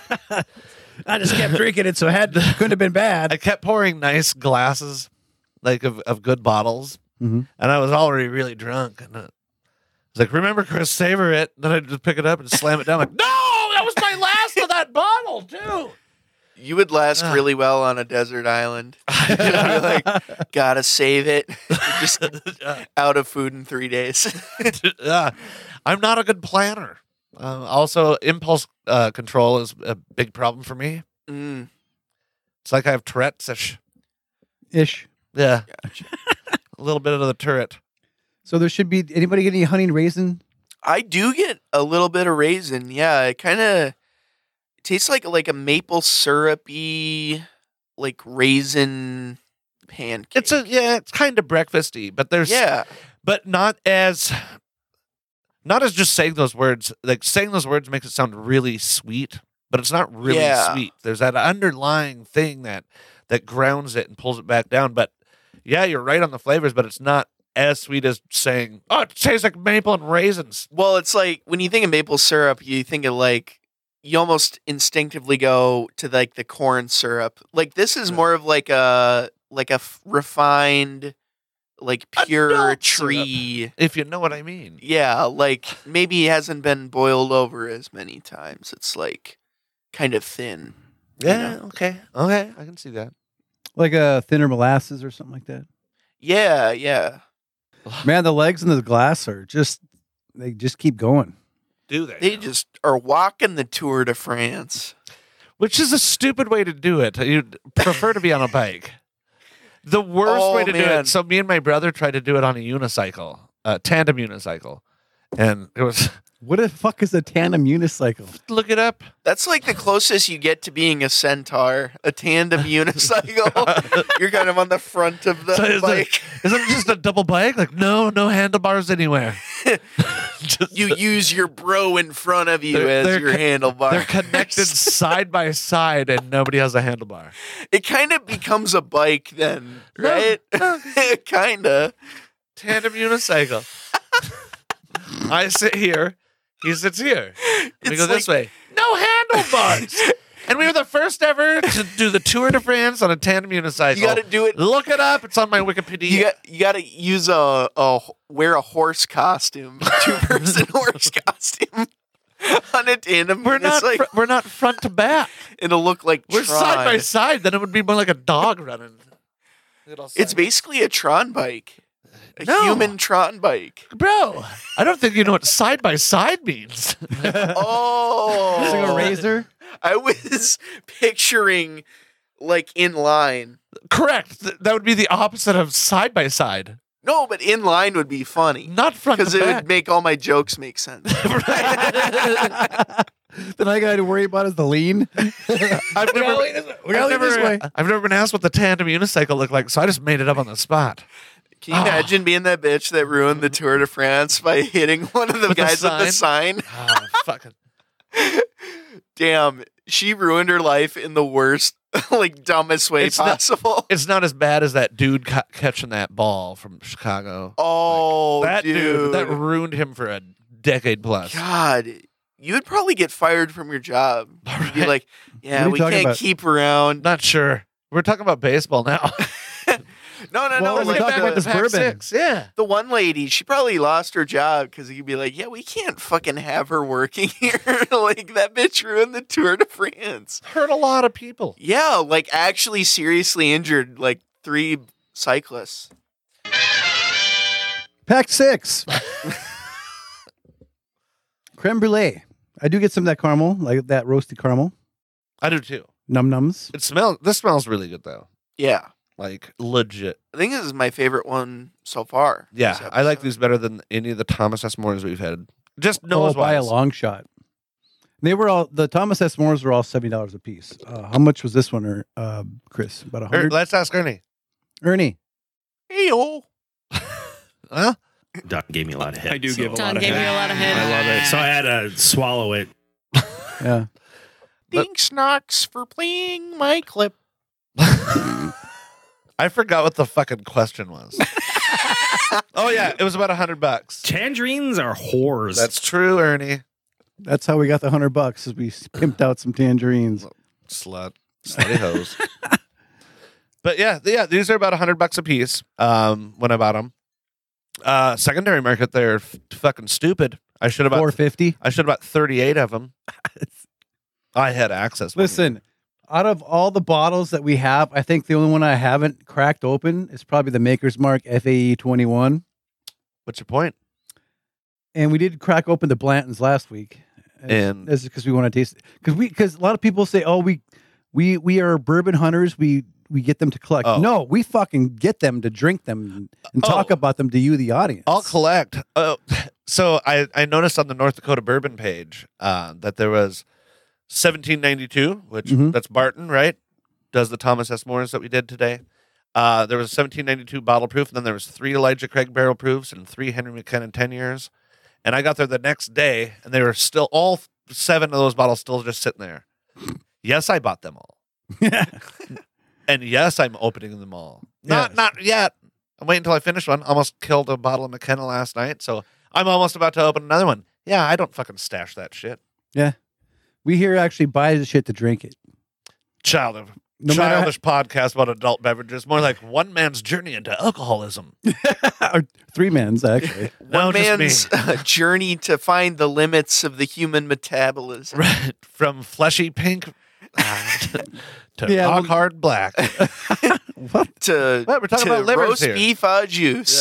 I just kept drinking it, so it had couldn't have been bad. I kept pouring nice glasses, like of, of good bottles, Mm-hmm. and I was already really drunk. And uh, I was like, "Remember, Chris, savor it." Then I just pick it up and slam it down. Like, no, that was my last of that bottle too. You would last Ah. really well on a desert island. You know, like, gotta save it. Just out of food in three days. Yeah, I'm not a good planner. Uh, also, impulse uh, control is a big problem for me. Mm, It's like I have Tourette's ish. Ish. Yeah, gotcha. a little bit of the turret. So there should be anybody get any honey and raisin? I do get a little bit of raisin. Yeah, it kind of tastes like like a maple syrupy, like raisin pancake. It's a yeah, it's kind of breakfasty, but there's yeah. but not as not as just saying those words. Like saying those words makes it sound really sweet, but it's not really Yeah. sweet. There's that underlying thing that that grounds it and pulls it back down. But yeah, you're right on the flavors, but it's not as sweet as saying, "Oh, it tastes like maple and raisins." Well, it's like when you think of maple syrup, you think of like you almost instinctively go to like the corn syrup. Like this is more of like a like a f- refined, like pure Adult tree. If you know what I mean. Yeah, like maybe it hasn't been boiled over as many times. It's like kind of thin. you Yeah. know? Okay. Okay. I can see that. Like a thinner molasses or something like that? Yeah, yeah. Man, the legs in the glass are just, they just keep going. Do they? They just are walking the Tour de France. Which is a stupid way to do it. You'd prefer to be on a bike. The worst Oh, way to do man. it. So me and my brother tried to do it on a unicycle, a tandem unicycle, and it was What the fuck is a tandem unicycle? look it up. That's like the closest you get to being a centaur, a tandem unicycle. You're kind of on the front of the So is, bike. it, is it just a double bike? Like no, no handlebars anywhere. Just- You use your bro in front of you They're- as they're your co- handlebar. They're connected side by side, and nobody has a handlebar. It kind of becomes a bike then, right? kind of. Tandem unicycle. I sit here. He sits here. We It's go this way. No handlebars. And we were the first ever to do the Tour de France on a tandem unicycle. You got to do it. Look it up. It's on my Wikipedia. You got you got to use a, a wear a horse costume, two person horse costume on a tandem. we're It's not. like, fr- we're not front to back. it'll look like We're Tron. side by side. Then it would be more like a dog running. Little It's side- basically a Tron bike, a No. human Tron bike. bro. I don't think you know what side by side means. Oh, It's like a razor. I was picturing like in line. Correct. Th- that would be the opposite of side by side. No, but in line would be funny Not front because to it back. would make all my jokes make sense. Then I got to worry about is the lean. I've never, we gotta I've, lean never this way. I've never been asked what the tandem unicycle looked like, so I just made it up on the spot. Can you imagine being that bitch that ruined the Tour de France by hitting one of the With the guys with the sign? Oh, fucking. Damn, she ruined her life in the worst, like dumbest way It's not- possible. It's not as bad as that dude ca- catching that ball from Chicago. oh, that dude. dude, that ruined him for a decade plus. God, you would probably get fired from your job. You'd be Right. like, What yeah, are you we talking can't about? keep around. Not sure. We're talking about baseball now. No, no, Well, no. we're Like talking the, about this Pack bourbon. Six, yeah. the one lady, she probably lost her job because you'd be like, yeah, we can't fucking have her working here. Like, that bitch ruined the Tour de France. Hurt a lot of people. Yeah, like actually seriously injured like three cyclists. Pack six. Creme brulee. I do get some of that caramel, like that roasted caramel. I do too. Num nums. It smells. This smells really good though. Yeah. Like legit. I think this is my favorite one so far. Yeah, this I like episode. these better than any of the Thomas S. Moores we've had. Just Oh, nose by a wise. long shot. They were all the Thomas S. Moores were all seventy dollars a piece. Uh, how much was this one, or uh, Chris? About a Er, hundred. let's ask Ernie. Ernie. Hey-o. Huh? Don gave me a lot of hits. I do so- give a Don lot of gave head. you a lot of head. I love it. So I had to swallow it. Yeah. Thanks, Knox, for playing my clip. I forgot what the fucking question was. Oh yeah, it was about a hundred bucks. Tangerines are whores. That's true, Ernie. That's how we got the hundred bucks. Is we pimped out some tangerines. Slut, slutty hose. But yeah, yeah, these are about a hundred bucks a piece. Um, when I bought them, uh, secondary market, they're f- fucking stupid. I should have Four bought. fifty. I should have bought thirty-eight of them. I had access. one Listen, out of all the bottles that we have, I think the only one I haven't cracked open is probably the Maker's Mark F A E twenty-one. year. What's your point? And we did crack open the Blantons last week. And- this is because we want to taste it. Because we because a lot of people say, oh, we we we are bourbon hunters. We we get them to collect. Oh. No, we fucking get them to drink them and talk Oh. about them to you, the audience. I'll collect. Oh, so I, I noticed on the North Dakota bourbon page uh, that there was seventeen ninety-two, which Mhm. that's Barton, right? Does the Thomas S. Moores that we did today. Uh, there was seventeen ninety-two bottle proof, and then there was three Elijah Craig barrel proofs and three Henry McKinnon ten years. And I got there the next day, and they were still all seven of those bottles still just sitting there. Yes, I bought them all, and yes, I'm opening them all. Not Yes. not yet. I'm waiting until I finish one. Almost killed a bottle of McKenna last night, so I'm almost about to open another one. Yeah, I don't fucking stash that shit. We here actually buy the shit to drink it. Child of No matter how- childish podcast about adult beverages, more like one man's journey into alcoholism. or three men's actually. No, One just me. man's uh, journey to find the limits of the human metabolism. Right, from fleshy pink uh, to, to Yeah, rock well- hard black. To, What? We're talking to about livers roast here. beef au juice.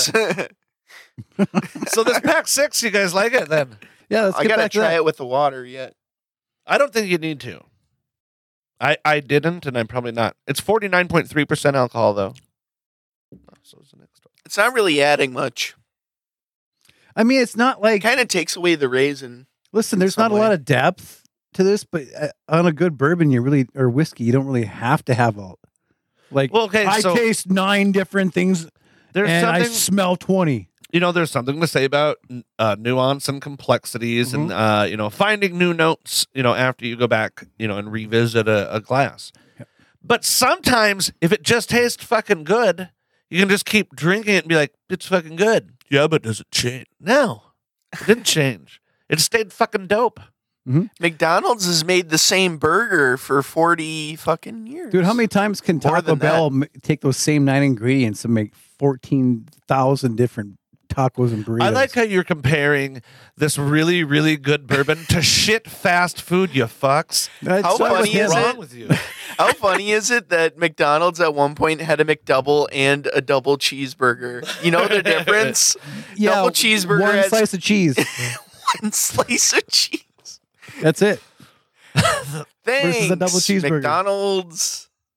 So this pack six, you guys like it then? Yeah, let's I get gotta back to try that. it with the water yet. I don't think you need to. I I didn't, and I'm probably not. It's forty-nine point three percent alcohol, though. Oh, so it's the next one. It's not really adding much. I mean, it's not It like kind of takes away the raisin. listen. There's not some a lot way. of depth to this, but uh, on a good bourbon, you really or whiskey, you don't really have to have a like. Well, okay, I so taste nine different things, there's and I something. smell twenty. You know, there's something to say about uh, nuance and complexities, and uh, you know, finding new notes. You know, after you go back, you know, and revisit a, a glass. But sometimes, if it just tastes fucking good, you can just keep drinking it and be like, "It's fucking good." Yeah, but does it change? No, it didn't change. It stayed fucking dope. McDonald's has made the same burger for forty fucking years. Dude, how many times can More Taco than Bell m- take those same nine ingredients and make fourteen thousand different tacos and burritos? I like how you're comparing this really, really good bourbon to shit fast food, you fucks. That's How what funny was is wrong. it? wrong with you? How funny is it that McDonald's at one point had a McDouble and a double cheeseburger? You know the difference? Yeah, Double cheeseburger one has- slice of cheese. One slice of cheese. That's it. Thanks. double cheeseburger. McDonald's.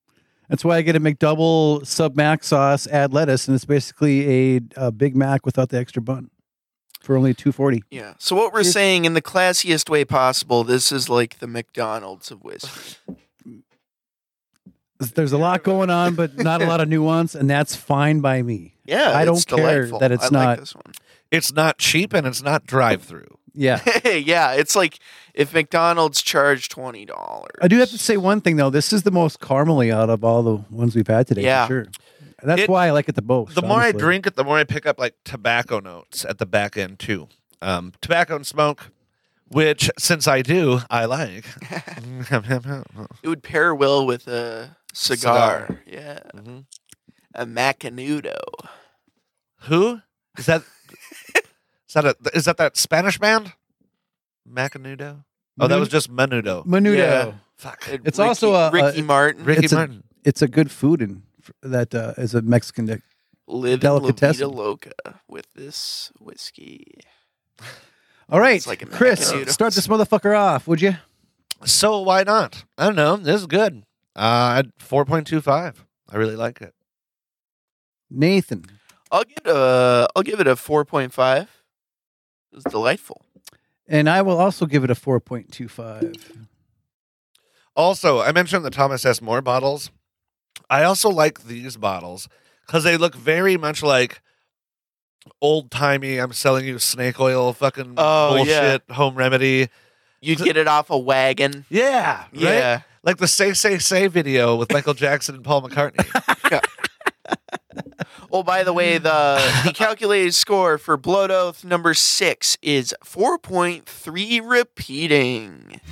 That's why I get a McDouble sub mac sauce, add lettuce, and it's basically a, a Big Mac without the extra bun for only two forty. Yeah. So what we're Here's- saying in the classiest way possible, this is like the McDonald's of whiskey. There's a lot going on, but not a lot of nuance, and that's fine by me. Yeah, I don't it's care delightful. that it's I not- Like this one. It's not cheap and it's not drive-through. Yeah. Yeah, it's like if McDonald's charged twenty dollars. I do have to say one thing, though. This is the most caramely out of all the ones we've had today, Yeah. for sure. And that's It- why I like it the most. The more I honestly. drink it, the more I pick up like tobacco notes at the back end too. Um, tobacco and smoke, which since I do, I like. It would pair well with a cigar. Yeah, Mhm. a Macanudo. Who is that? Is that a, is that that Spanish band? Macanudo. Oh, that was just Menudo. Menudo. Yeah. Fuck. Uh, It's Ricky- also a- Ricky a- Martin. Ricky It's a- Martin. It's a good food and that uh, is a Mexican dish. Live in La Vida delicatessen. Loca with this whiskey. All right, It's like a Chris, Macanudo. start this motherfucker off, would you? So why not? I don't know. This is good. Uh, four point two five. I really like it. Nathan. I'll give it a. I'll give it a four point five. It was delightful. And I will also give it a four point two five. Also, I mentioned the Thomas S. More bottles. I also like these bottles because they look very much like old timey. I'm selling you snake oil, fucking Oh, bullshit home remedy. You'd get it off a wagon. Yeah, right? Yeah. Like the Say Say Say video with Michael Jackson and Paul McCartney. Oh, by the way, the the calculated score for Blood Oath number six is four point three repeating.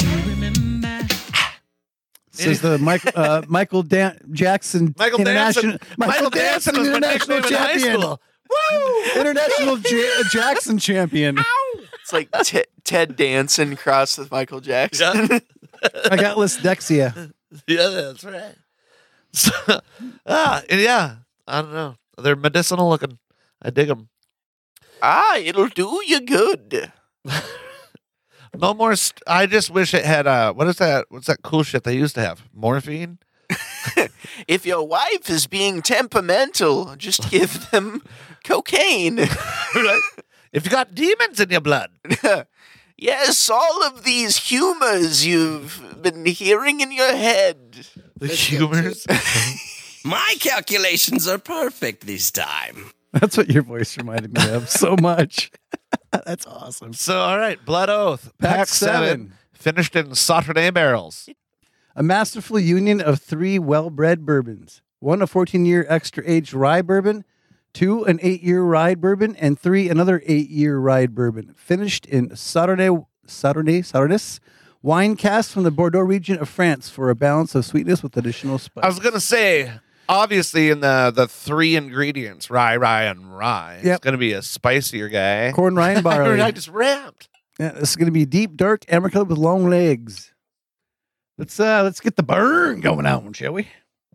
Says the Mike, uh, Michael Dan- Jackson Michael International Danson. Michael Danson was my International nickname in high champion. school. Woo! International J- Jackson champion. It's like T- Ted Danson crossed with Michael Jackson. I got dyslexia. Yeah, that's right. So, ah, yeah. I don't know. They're medicinal looking. I dig them. Ah, it'll do you good. No more. St- I just wish it had. Uh, what is that? What's that cool shit they used to have? Morphine. If your wife is being temperamental, just give them cocaine. Right? If you got demons in your blood. Yes, all of these humors you've been hearing in your head. The humors. My calculations are perfect this time. That's what your voice reminded me of so much. That's awesome. So, all right. Blood Oath. Pack Pack, seven. seven. Finished in Saturday barrels. A masterful union of three well-bred bourbons. One, a fourteen-year extra-aged rye bourbon. Two, an eight-year rye bourbon. And three, another eight-year rye bourbon. Finished in Saturday, Saturday, Sardis wine cask from the Bordeaux region of France for a balance of sweetness with additional spice. I was gonna say, obviously, in the the three ingredients, rye, rye, and rye, Yep. it's gonna be a spicier guy. corn, rye, and barley. I just ramped. Yeah, this is going to be deep, dark, amaretto with long legs. Let's uh, let's get the burn going on, shall we?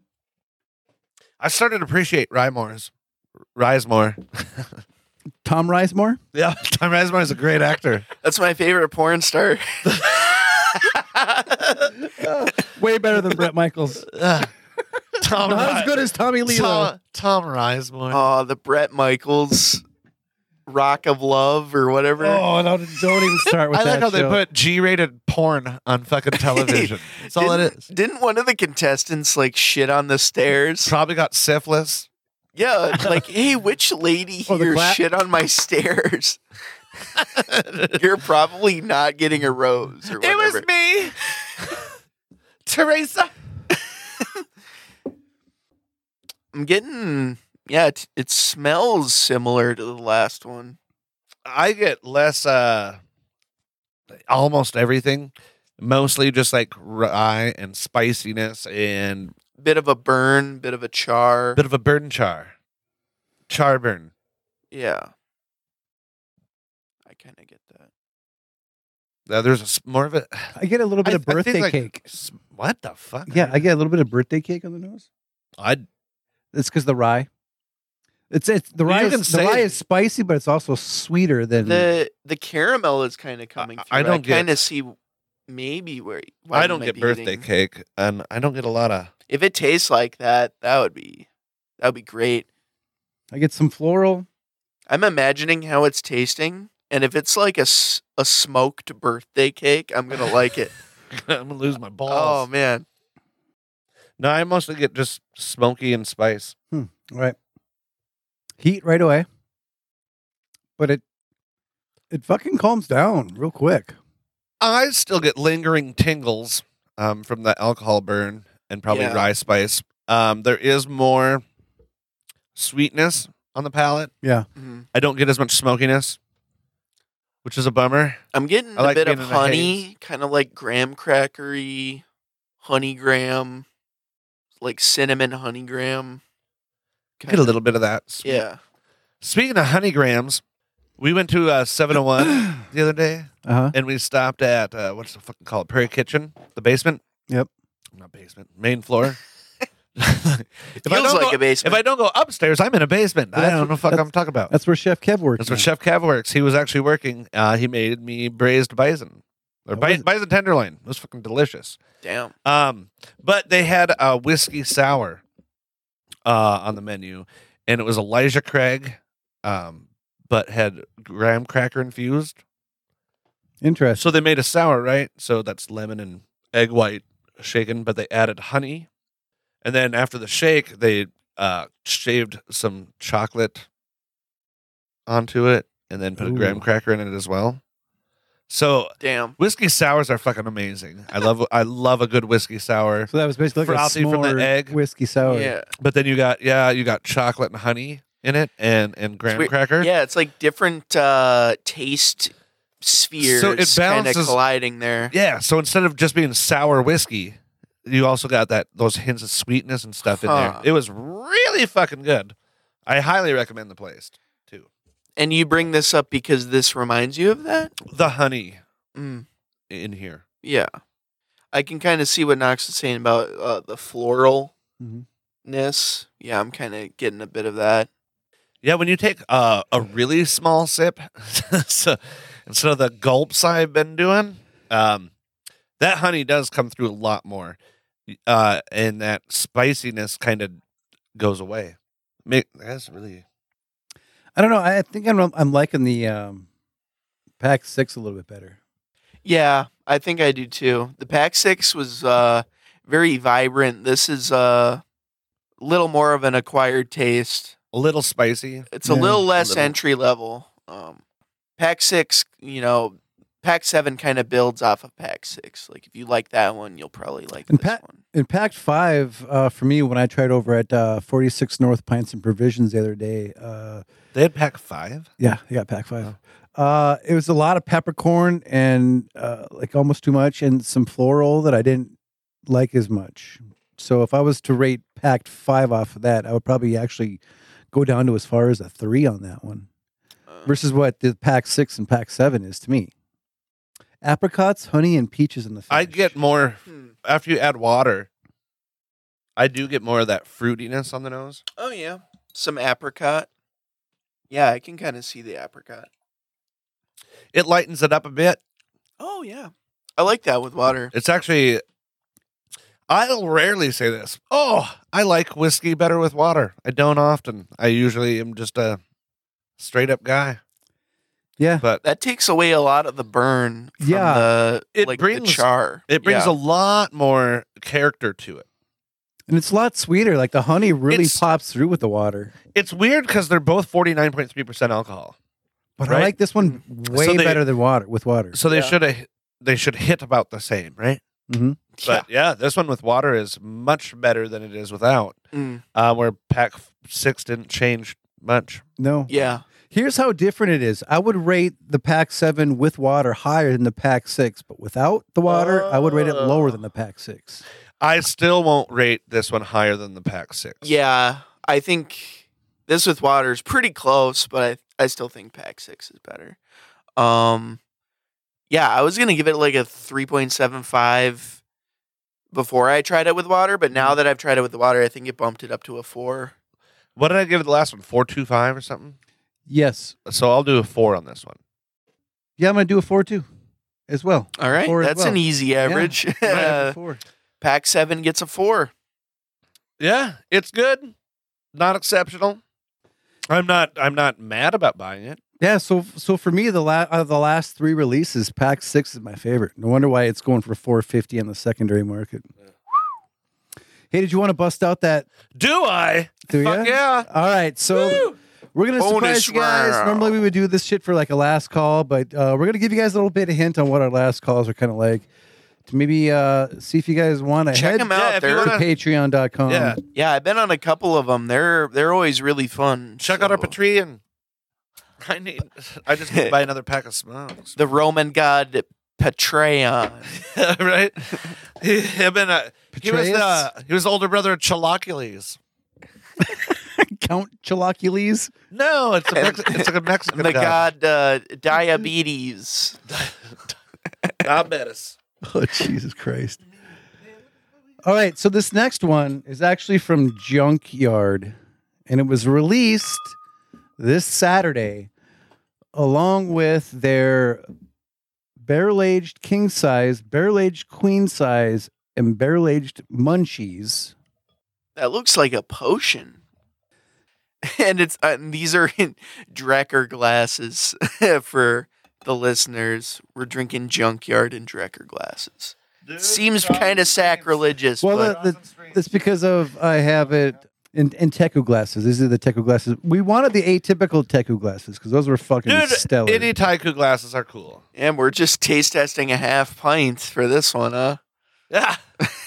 I started to appreciate rye more. Rise more. Tom Risemore. Yeah, Tom Risemore is a great actor. That's my favorite porn star. Way better than Brett Michaels. Uh, Tom Not Ri- as good as Tommy Lee. though. Tom, Tom Risemore. Oh, the Brett Michaels Rock of Love or whatever. Oh, no, don't even start with I that like how show. they put G-rated porn on fucking television. That's all it didn't, is. Didn't one of the contestants like shit on the stairs? Probably got syphilis. Yeah, like, hey, which lady Oh, the here cla- shit on my stairs? You're probably not getting a rose or It whatever. was me, Teresa. I'm getting, yeah, it, it smells similar to the last one. I get less, uh, almost everything. Mostly just like rye and spiciness and Bit of a burn, bit of a char. bit of a burn char. Char burn. Yeah. I kind of get that. Uh, there's a, s- more of it. I get a little bit I- of I think, birthday like, cake. s- What the fuck? Yeah, I get a little bit of birthday cake on the nose. I It's because the rye. It's it's the Well, rye. you Is, can the say- rye is spicy, but it's also sweeter than The the caramel is kind of coming I- through. I don't get- kind of see maybe where why I you don't might get be birthday getting- cake, and I don't get a lot of If it tastes like that, that would be that would be great. I get some floral. I'm imagining how it's tasting, and if it's like a, s- a smoked birthday cake, I'm gonna like it. I'm gonna lose my balls. Oh man, No, I mostly get just smoky and spice. Hmm. All right. Heat right away. But it it fucking calms down real quick. I still get lingering tingles um, from the alcohol burn and probably Yeah. rye spice. Um, there is more sweetness on the palate. Yeah. Mhm. I don't get as much smokiness, which is a bummer. I'm getting I like a bit being of in a honey, kind of like graham crackery, honey graham, like cinnamon honey graham. Get a little bit of that. sweet. Yeah. Speaking of honey grams, we went to uh, seven oh one the other day, Uh-huh. and we stopped at uh, what's the fucking called Prairie Kitchen, the basement. Yep. Not basement, main floor. if I Feels don't like go, a basement. If I don't go upstairs, I'm in a basement. Well, I that's don't what- know what the fuck that's- I'm talking about. That's where Chef Kev works. That's where now. Chef Kev works. He was actually working. Uh, he made me braised bison or How bi- was it? bison tenderloin. It was fucking delicious. Damn. Um, but they had a whiskey sour uh, on the menu, and it was Elijah Craig, um, but had graham cracker infused. Interesting. So they made a sour, right? So that's lemon and egg white shaken, but they added honey, and then after the shake, they uh, shaved some chocolate onto it, and then put a graham Ooh. cracker in it as well. So Damn. whiskey sours are fucking amazing. I love I love a good whiskey sour. So that was basically like a Frothy from the s'more egg. whiskey sour. Yeah. But then you got yeah, you got chocolate and honey in it, and and graham weird. cracker. Yeah, it's like different uh, taste spheres So it kind of balances- colliding there. Yeah, so instead of just being sour whiskey, you also got that those hints of sweetness and stuff in Huh. there. It was really fucking good. I highly recommend the place too. And you bring this up because this reminds you of that? The honey Mm, in here. yeah. I can kind of see what Knox is saying about uh, the floralness. Mhm. Yeah, I'm kind of getting a bit of that. Yeah, when you take uh, a really small sip, so instead of the gulps I've been doing, um, that honey does come through a lot more, uh, and that spiciness kind of goes away. Make, that's really I don't know. I think I'm I'm liking the um, Pack Six a little bit better. Yeah, I think I do too. The Pack Six was uh, very vibrant. This is uh, a little more of an acquired taste. a little spicy. It's a Yeah, little a less little. entry level. Um, Pack Six, you know, Pack Seven kind of builds off of Pack Six. Like if you like that one, you'll probably like And this Pack- one. In Pack Five, uh, for me, when I tried over at uh, forty-six North Pints and Provisions the other day, uh, They had pack five. yeah, they got Pack Five. Uh, it was a lot of peppercorn and uh, like almost too much, and some floral that I didn't like as much. So if I was to rate Pack Five off of that, I would probably actually go down to as far as a three on that one, Uh, versus what the Pack Six and Pack Seven is to me. Apricots, honey, and peaches in the finish. I get more hmm. after you add water. I do get more of that fruitiness on the nose. Oh yeah, some apricot. Yeah, I can kind of see the apricot. It lightens it up a bit. Oh yeah, I like that with water. It's actually, I'll rarely say this. Oh, I like whiskey better with water. I don't often. I usually am just a straight up guy. Yeah. But That takes away a lot of the burn. From Yeah. the, It like brings- the char. it brings Yeah. a lot more character to it. And it's a lot sweeter. Like the honey really It's- pops through with the water. It's weird because they're both forty-nine point three percent alcohol. But Right? I like this one way So they- better than water with water. So they Yeah. should have they should hit about the same, right? hmm But yeah, this one with water is much better than it is without. Mm, Uh, where pack six didn't change much. No. yeah. Here's how different it is. I would rate the Pack Seven with water higher than the Pack Six, but without the water, I would rate it lower than the Pack Six. I still won't rate this one higher than the pack six. Yeah, I think this with water is pretty close, but I I still think Pack Six is better. Um, yeah, I was gonna give it like a three point seven five before I tried it with water, but now that I've tried it with the water, I think it bumped it up to a four. What did I give it the last one? Four two five or something? Yes. So I'll do a four on this one. Yeah, I'm gonna do a four two as well. All right, Four as that's well. an easy average. Right, a four. Pack Seven gets a four. Yeah, it's good. Not exceptional. I'm not. I'm not mad about buying it. Yeah, so so for me, the la- out of the last three releases, Pack Six is my favorite. No wonder why it's going for four fifty on the secondary market. Hey, did you want to bust out that? Do I? Do Fuck ya? yeah. All right, so Woo! we're gonna Bonus surprise you guys. round. Normally, we would do this shit for like a last call, but uh, we're gonna give you guys a little bit of hint on what our last calls are kind of like. To maybe uh, see if you guys want to Check head them out. Yeah, if you They're, to wanna- patreon dot com. Yeah. yeah, I've been on a couple of them. They're they're always really fun. Check out our So- Patreon. I need. I just need to buy another pack of smokes. The Roman god Patreon. Right? He, him and, uh, he was Petraeus? the he was the older brother of Chilocules. Count Chilocules. No, it's a Mex- it's like a Mexican the god. god uh, Diabetes. Diabetes. Oh, Jesus Christ. All right, so this next one is actually from Junkyard, and it was released this Saturday along with their barrel-aged king size, barrel-aged queen size, and barrel-aged munchies. That looks like a potion. And it's uh, and these are in Drecker glasses for the listeners. We're drinking Junkyard in Drecker glasses. Seems kind of sacrilegious, Well, but the, the, that's because of I have it in, in Teku glasses. These are the Teku glasses. We wanted the atypical Teku glasses because those were fucking Dude, stellar. any Taiku glasses are cool. and we're just taste testing a half pint for this one, huh? Yeah.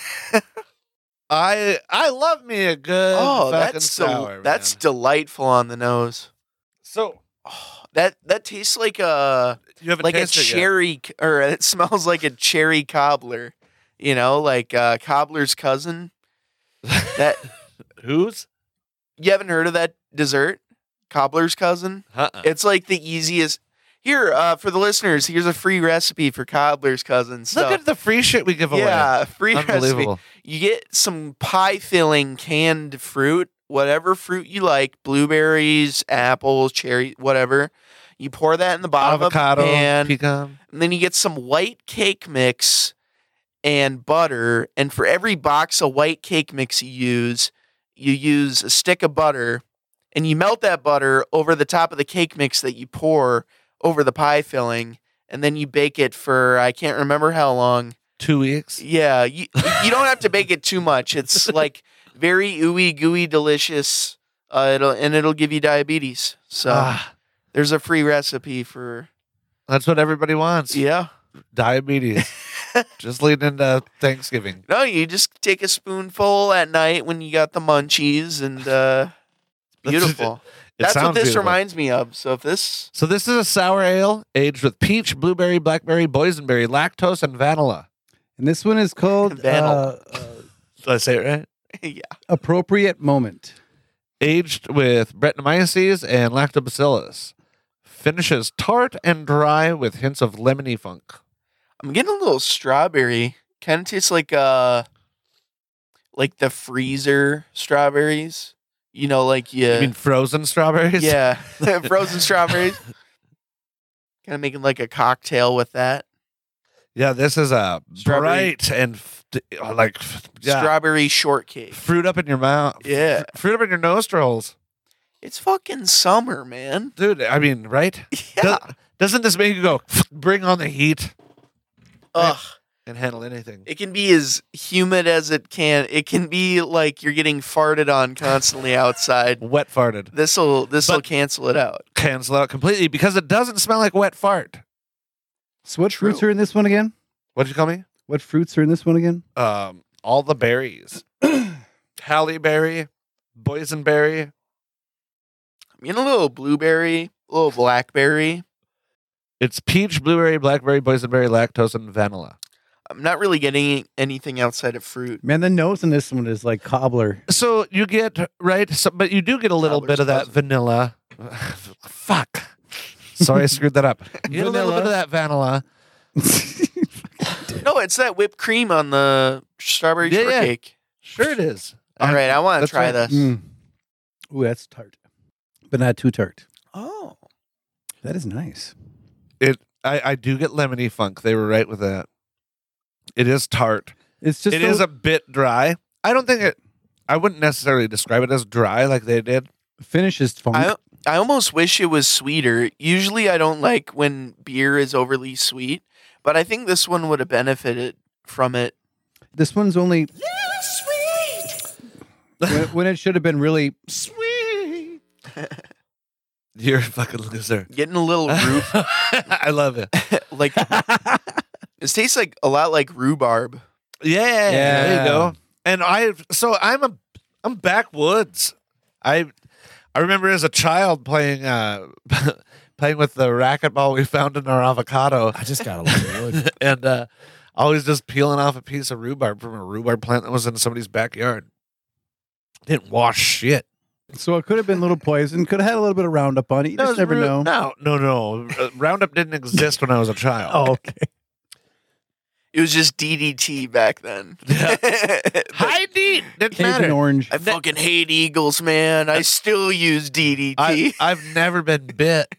I I love me a good Oh, fucking that's del- sour. that's man. delightful on the nose. So Oh, that that tastes like a you haven't like a tasted it yet. cherry, c- or it smells like a cherry cobbler. You know, like uh, cobbler's cousin. That Whose? you haven't heard of that dessert, cobbler's cousin? Uh-uh. It's like the easiest. Here, uh, for the listeners, here's a free recipe for cobbler's cousin. So, Look at the free shit we give away. yeah, free recipe. Unbelievable. You get some pie filling canned fruit, whatever fruit you like, blueberries, apples, cherry, whatever. You pour that in the bottom Avocado, of a pan, pecan. and then you get some white cake mix and butter. And for every box of white cake mix you use, you use a stick of butter, and you melt that butter over the top of the cake mix that you pour over the pie filling, and then you bake it for I can't remember how long. Two weeks. Yeah, you you don't have to bake it too much. It's like very ooey gooey delicious. Uh, it'll and it'll give you diabetes. So Ah, there's a free recipe for that's what everybody wants. yeah. Diabetes. Just leading into Thanksgiving. No, you just take a spoonful at night when you got the munchies, and uh, it's beautiful. It That's what sounds this beautiful. reminds me of. So if this, So this is a sour ale aged with peach, blueberry, blackberry, boysenberry, lactose, and vanilla. and this one is called uh, Vanilla. uh, Did I say it right? yeah, Appropriate Moment. Aged with Brettanomyces and lactobacillus. Finishes tart and dry with hints of lemony funk. I'm getting a little strawberry. Kind of tastes like uh, like the freezer strawberries. You know, like you, You mean frozen strawberries? yeah, frozen strawberries. Kind of making like a cocktail with that Yeah, this is a Strawberry- bright and f- uh, like f- yeah, strawberry shortcake. fruit up in your mouth. Yeah. F- fruit up in your nostrils. It's fucking summer, man. Dude, I mean, right? Yeah. Do- doesn't this make you go, bring on the heat Ugh. and handle anything? It can be as humid as it can. It can be like you're getting farted on constantly outside. Wet farted. This'll this'll But- cancel it out. Cancel out completely because it doesn't smell like wet fart. So what True. fruits are in this one again? What did you call me? What fruits are in this one again? Um, all the berries. Halle berry, boysenberry. I'm getting a little blueberry, a little blackberry. It's peach, blueberry, blackberry, boysenberry, lactose, and vanilla. I'm not really getting anything outside of fruit. Man, the nose in this one is like cobbler. So you get right, so, but you do get a little Cobbler's bit of that cousin. vanilla. Fuck. Sorry, I screwed that up. You get a little bit of that vanilla. No, it's that whipped cream on the strawberry Yeah, yeah. shortcake. Sure, it is. All right, I want to That's try right. this. Mm. Ooh, that's tart, but not too tart. Oh, That is nice. It. I, I do get lemony funk. They were right with that. It is tart. It's just It is a, a bit dry. I don't think it. I wouldn't necessarily describe it as dry like they did. Finish is funk. I I almost wish it was sweeter. Usually I don't like when beer is overly sweet, but I think this one would have benefited from it. This one's only Sweet. when, when it should have been really. Sweet. You're a fucking loser. Getting a little rue I love it. like this tastes like a lot like rhubarb. Yeah, Yeah. there you go. And I, so I'm a, I'm backwoods. I, I remember as a child playing, uh, playing with the racquetball we found in our avocado, I just got a lot of wood. and uh, always just peeling off a piece of rhubarb from a rhubarb plant that was in somebody's backyard. Didn't wash shit. So it could have been a little poison. Could have had a little bit of Roundup on it. You No, just it's never real- know. No, no, no. Uh, Roundup didn't exist when I was a child. Oh, okay. It was just D D T back then. Yeah. Like, High D didn't Cajun matter. orange. I fucking hate eagles, man. I still use D D T. I, I've never been bit.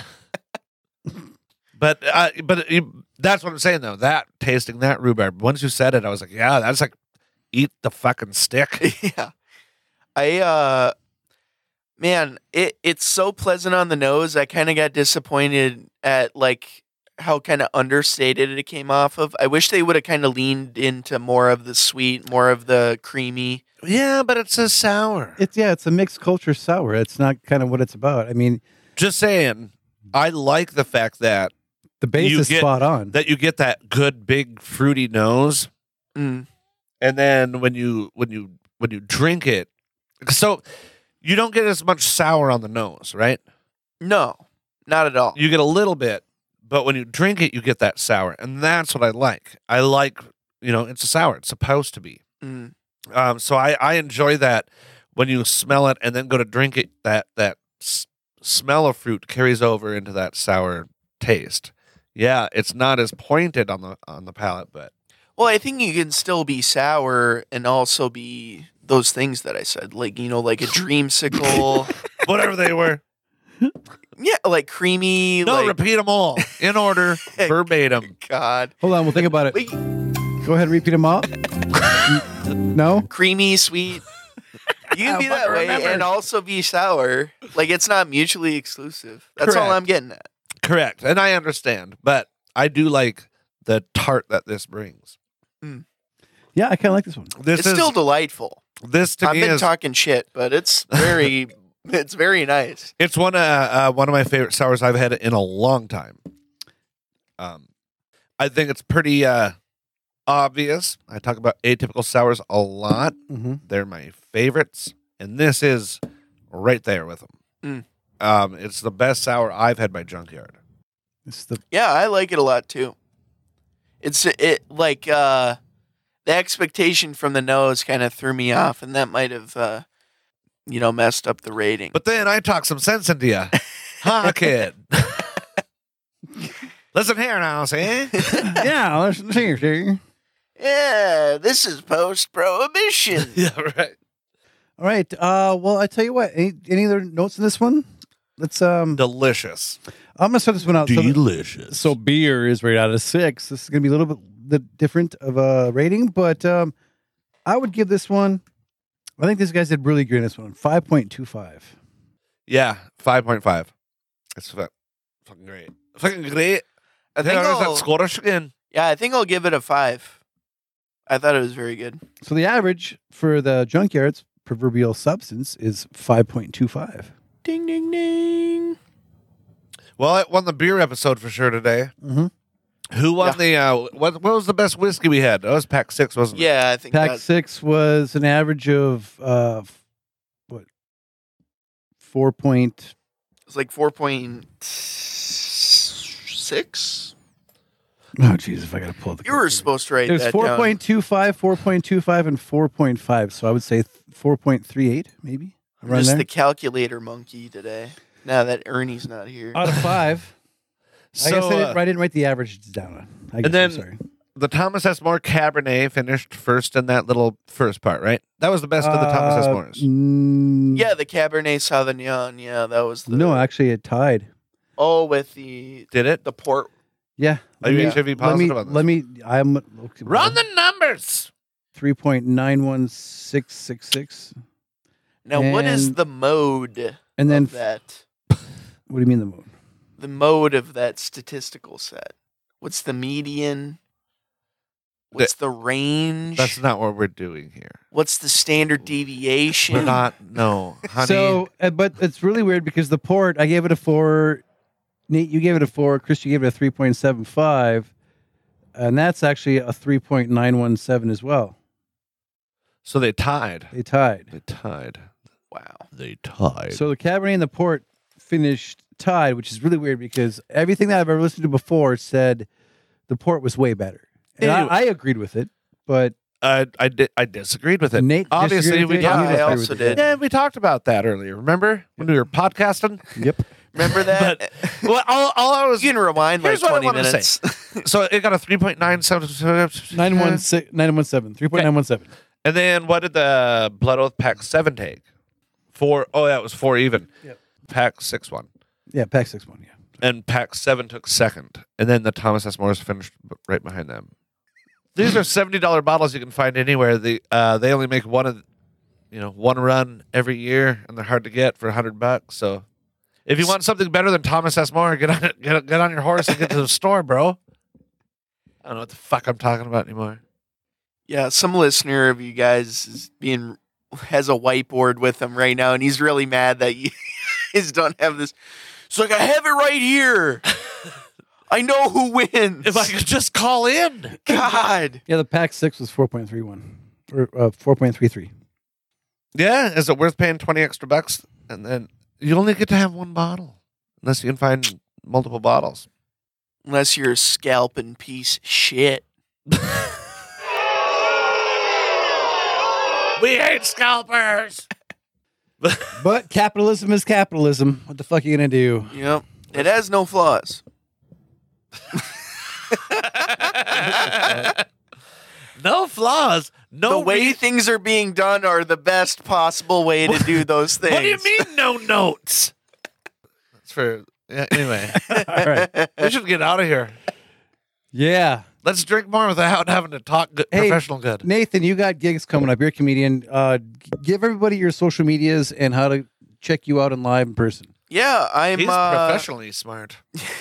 But uh, but you, that's what I'm saying though. That tasting that rhubarb. Once you said it, I was like, yeah, that's like eat the fucking stick. Yeah. I uh man, it it's so pleasant on the nose. I kind of got disappointed at like how kind of understated it came off of. I wish they would have kind of leaned into more of the sweet, more of the creamy. Yeah, but it's a sour. It's yeah, it's a mixed culture sour. It's not kind of what it's about. I mean, Just saying. I like the fact that the base You is get- spot on. that you get that good big fruity nose, Mm. and then when you when you when you drink it, so you don't get as much sour on the nose, right? No, not at all. You get a little bit, but when you drink it, you get that sour, and that's what I like. I like, you know, it's a sour. It's supposed to be. Mm. Um, so I, I enjoy that when you smell it and then go to drink it. That that s- smell of fruit carries over into that sour taste. Yeah, it's not as pointed on the on the palate, but Well, I think you can still be sour and also be those things that I said, like, you know, like a dreamsicle. whatever they were. Yeah, like creamy. No, like, repeat them all in order, verbatim. God. Hold on, we'll think about it. Wait, Go ahead, repeat them all. No? creamy, sweet. You can I be that fucking way remember. and also be sour. Like, it's not mutually exclusive. That's all Correct. I'm getting at. Correct, and I understand, but I do like the tart that this brings. Yeah, I kind of like this one. This It's is still delightful. this to I've me been is talking shit, but it's very, it's very nice. it's one of uh, one of my favorite sours I've had in a long time. Um, I think it's pretty uh, obvious. I talk about atypical sours a lot. Mm-hmm. They're my favorites, and this is right there with them. Mm. Um, it's the best sour I've had by Junkyard. It's the Yeah, I like it a lot too. It's it like uh the expectation from the nose kind of threw me off, and that might have uh you know messed up the rating. But then I talk some sense into you, huh, kid? Listen here now, see? yeah. Let's see here. Yeah, this is post prohibition. Yeah, right. All right. Uh, well, I tell you what. Any, any other notes in this one? Let's um. Delicious. I'm gonna start this one out. So, Delicious. so beer is rated out of six. This is gonna be a little bit the different of a rating, but um, I would give this one. I think these guys did really good in this one. Five point two five. Yeah, five point five. It's fu- fucking great. Fucking great. I think There's I'll, that Scottish again. yeah, I think I'll give it a five. I thought it was very good. So the average for the Junkyard's proverbial substance is five point two five. Ding ding ding. Well, it won the beer episode for sure today. Mm-hmm. Who won the, uh, what, what was the best whiskey we had? That was Pack six, wasn't it? Yeah, I think Pack that, six was an average of uh, f- what four point. it's like four point six. Oh, jeez, if I gotta pull the. You were supposed to write There's that four down. point two five, four point two five, and four point five. So I would say four point three eight, maybe. I'm Around just there. the calculator monkey today. Now that Ernie's not here. Out of five. I So, guess I didn't, uh, I didn't write the averages down. I guess, and then I'm sorry. the Thomas S. More Cabernet finished first in that little first part, right? That was the best of the Thomas S. Uh, Moores. mm, Yeah, the Cabernet Sauvignon. Yeah, that was the. No, actually, it tied. Oh, with the Did it? the port. Yeah. Are you Let me- H I V let me, positive on this? Let me. I'm. Okay, Run the numbers. three point nine one six six six. Now, what is And- the mode And then, of that? what do you mean the mode? The mode of that statistical set. What's the median? What's the range? That's not what we're doing here. What's the standard deviation? We're not. No, honey. So, uh, but it's really weird because the port, I gave it a four. Nate, you gave it a four. Chris, you gave it a three point seven five. And that's actually a three point nine one seven as well. so they tied. They tied. They tied. Wow. They tied. So the Cabernet and the port finished tied, which is really weird because everything that I've ever listened to before said the port was way better. And Anyway. I, I agreed with it, but uh, I di- I disagreed with it. Nate Obviously, disagreed we with it. talked. You I disagreed also with it. did. Yeah, we talked about that earlier. Remember when we were podcasting? Yep. Remember that? Well, all, all I was You can rewind like Here's what I twenty wanna say. minutes. so it got a three point nine seven nine one six nine one seven three point nine one seven. And then what did the Blood Oath Pack seven take? Four. Oh, yeah, it was four even. Yep. Pack six one. Yeah, pack six one. Yeah. And Pack seven took second. And then the Thomas S. Morris finished b- right behind them. These are seventy dollars bottles you can find anywhere. The uh, They only make one of, you know, one run every year, and they're hard to get for one hundred bucks. So if you want something better than Thomas S. Moore, get on, get, get on your horse and get to the store, bro. I don't know what the fuck I'm talking about anymore. Yeah, some listener of you guys is being has a whiteboard with him right now, and he's really mad that you guys don't have this. It's like, I have it right here. I know who wins. If I could just call in. God. Yeah, the pack six was four point three one or uh, four point three three. Yeah, is it worth paying twenty extra bucks? And then you only get to have one bottle unless you can find multiple bottles. Unless you're a scalping piece of shit. We hate scalpers. But capitalism is capitalism. What the fuck are you gonna do? Yep. It has no flaws. No flaws. No the way re- things are being done are the best possible way to do those things. What do you mean no notes? That's for yeah, anyway. All right. We should get out of here. Yeah. Let's drink more without having to talk good, Hey, professional good. Nathan, you got gigs coming up. You're a comedian. Uh, g- give everybody your social medias and how to check you out in live in person. Yeah, I'm He's uh, professionally smart.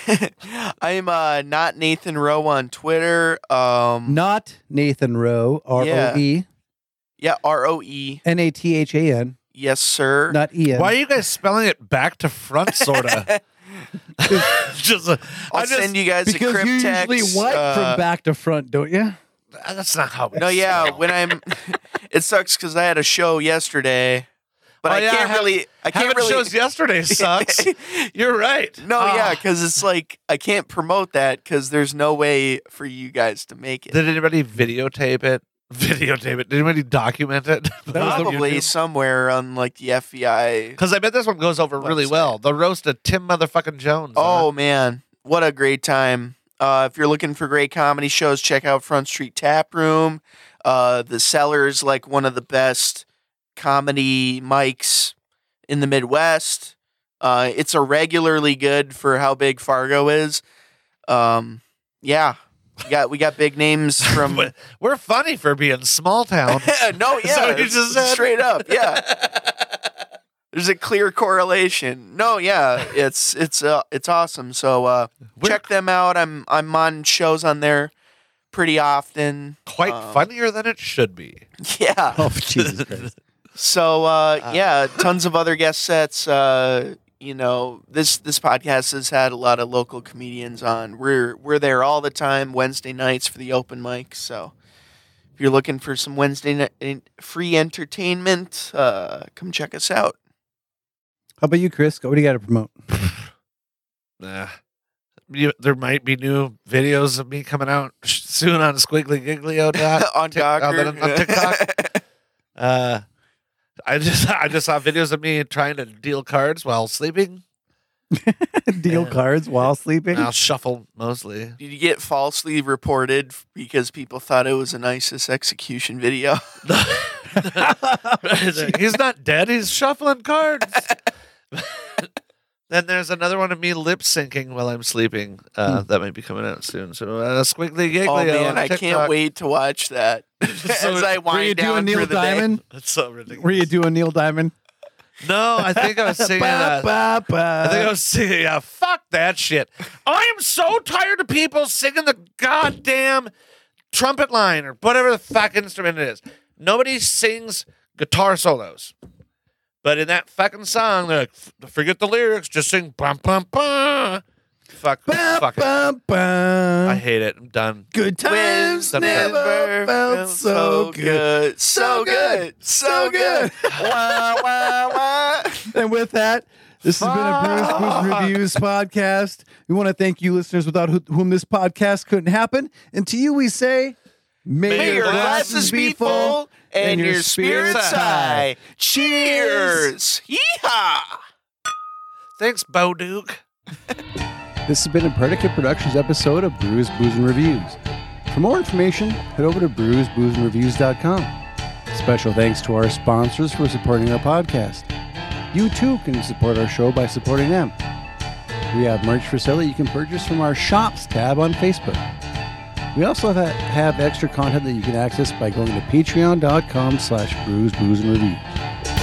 I'm uh, not Nathan Rowe on Twitter. Um, Not Nathan Rowe, R O E yeah, R O E. N A T H A N, Yes, sir. not E N. Why are you guys spelling it back to front, sort of? just, uh, I'll I just, send you guys a Because you cryptex. usually wipe uh, from back to front, don't you? That's not how. No, yeah. When I'm, it sucks because I had a show yesterday, but Oh, I yeah, can't have- really. I can't Having really. shows yesterday sucks. You're right. No, Ah. yeah, because it's like I can't promote that because there's no way for you guys to make it. Did anybody videotape it? Videotape it. Did anybody document it? That was the Probably YouTube. somewhere on like the F B I. Because I bet this one goes over really Website. well. The roast of Tim motherfucking Jones. Oh man, what a great time! Uh, if you're looking for great comedy shows, check out Front Street Tap Room. Uh, the Cellar's like one of the best comedy mics in the Midwest. Uh, it's a regularly good for how big Fargo is. Um, yeah, we got we got big names from. But we're funny for being small town. no, yeah, So you it's just said? straight up, yeah. There's a clear correlation. No, yeah, it's it's uh, it's awesome. So uh, We're check them out. I'm I'm on shows on there pretty often. quite um, funnier than it should be. Yeah. Oh, Jesus Christ. So uh, yeah, tons of other guest sets. Uh, you know, this this podcast has had a lot of local comedians on. We're we're there all the time Wednesday nights for the open mic. So if you're looking for some Wednesday night free entertainment, uh, come check us out. How about you, Chris? What do you got to promote? Nah. You, there might be new videos of me coming out soon on Squiggly Giglio dot on Tik- on, Gawker. the- on TikTok. uh, I just I just saw videos of me trying to deal cards while sleeping. Deal Yeah. cards while sleeping? I'll shuffle mostly. Did you get falsely reported because people thought it was an ISIS execution video? He's not dead. He's shuffling cards. Then there's another one of me lip syncing while I'm sleeping. Uh, that might be coming out soon. So uh, Squiggly Giglio. Oh man, on I TikTok. can't wait to watch that. As I Were you wind down doing Neil for the Diamond? That's so ridiculous. Were you doing Neil Diamond? No, I think I was singing. Ba, Uh, ba, ba. I think I was singing. Yeah, fuck that shit. I am so tired of people singing the goddamn trumpet line or whatever the fuck instrument it is. Nobody sings guitar solos. But in that fucking song, they're like, "F- forget the lyrics, just sing bum bum bum. Fuck, Ba, fuck it. ba, ba. I hate it. I'm done. Good times never felt so good. So good. So good. Wah, wah, wah. And with that, this has been a Bruce Booze and Reviews podcast. We want to thank you, listeners, without who- whom this podcast couldn't happen. And to you, we say, may, May your glasses be full and your spirits high. Cheers. Yeehaw. Thanks, Bo Duke. This has been a Predicate Productions episode of Brews, Booze, and Reviews. For more information, head over to brews booze and reviews dot com. Special thanks to our sponsors for supporting our podcast. You too can support our show by supporting them. We have merch for sale that you can purchase from our Shops tab on Facebook. We also have, have extra content that you can access by going to patreon dot com slash brews, booze, and reviews.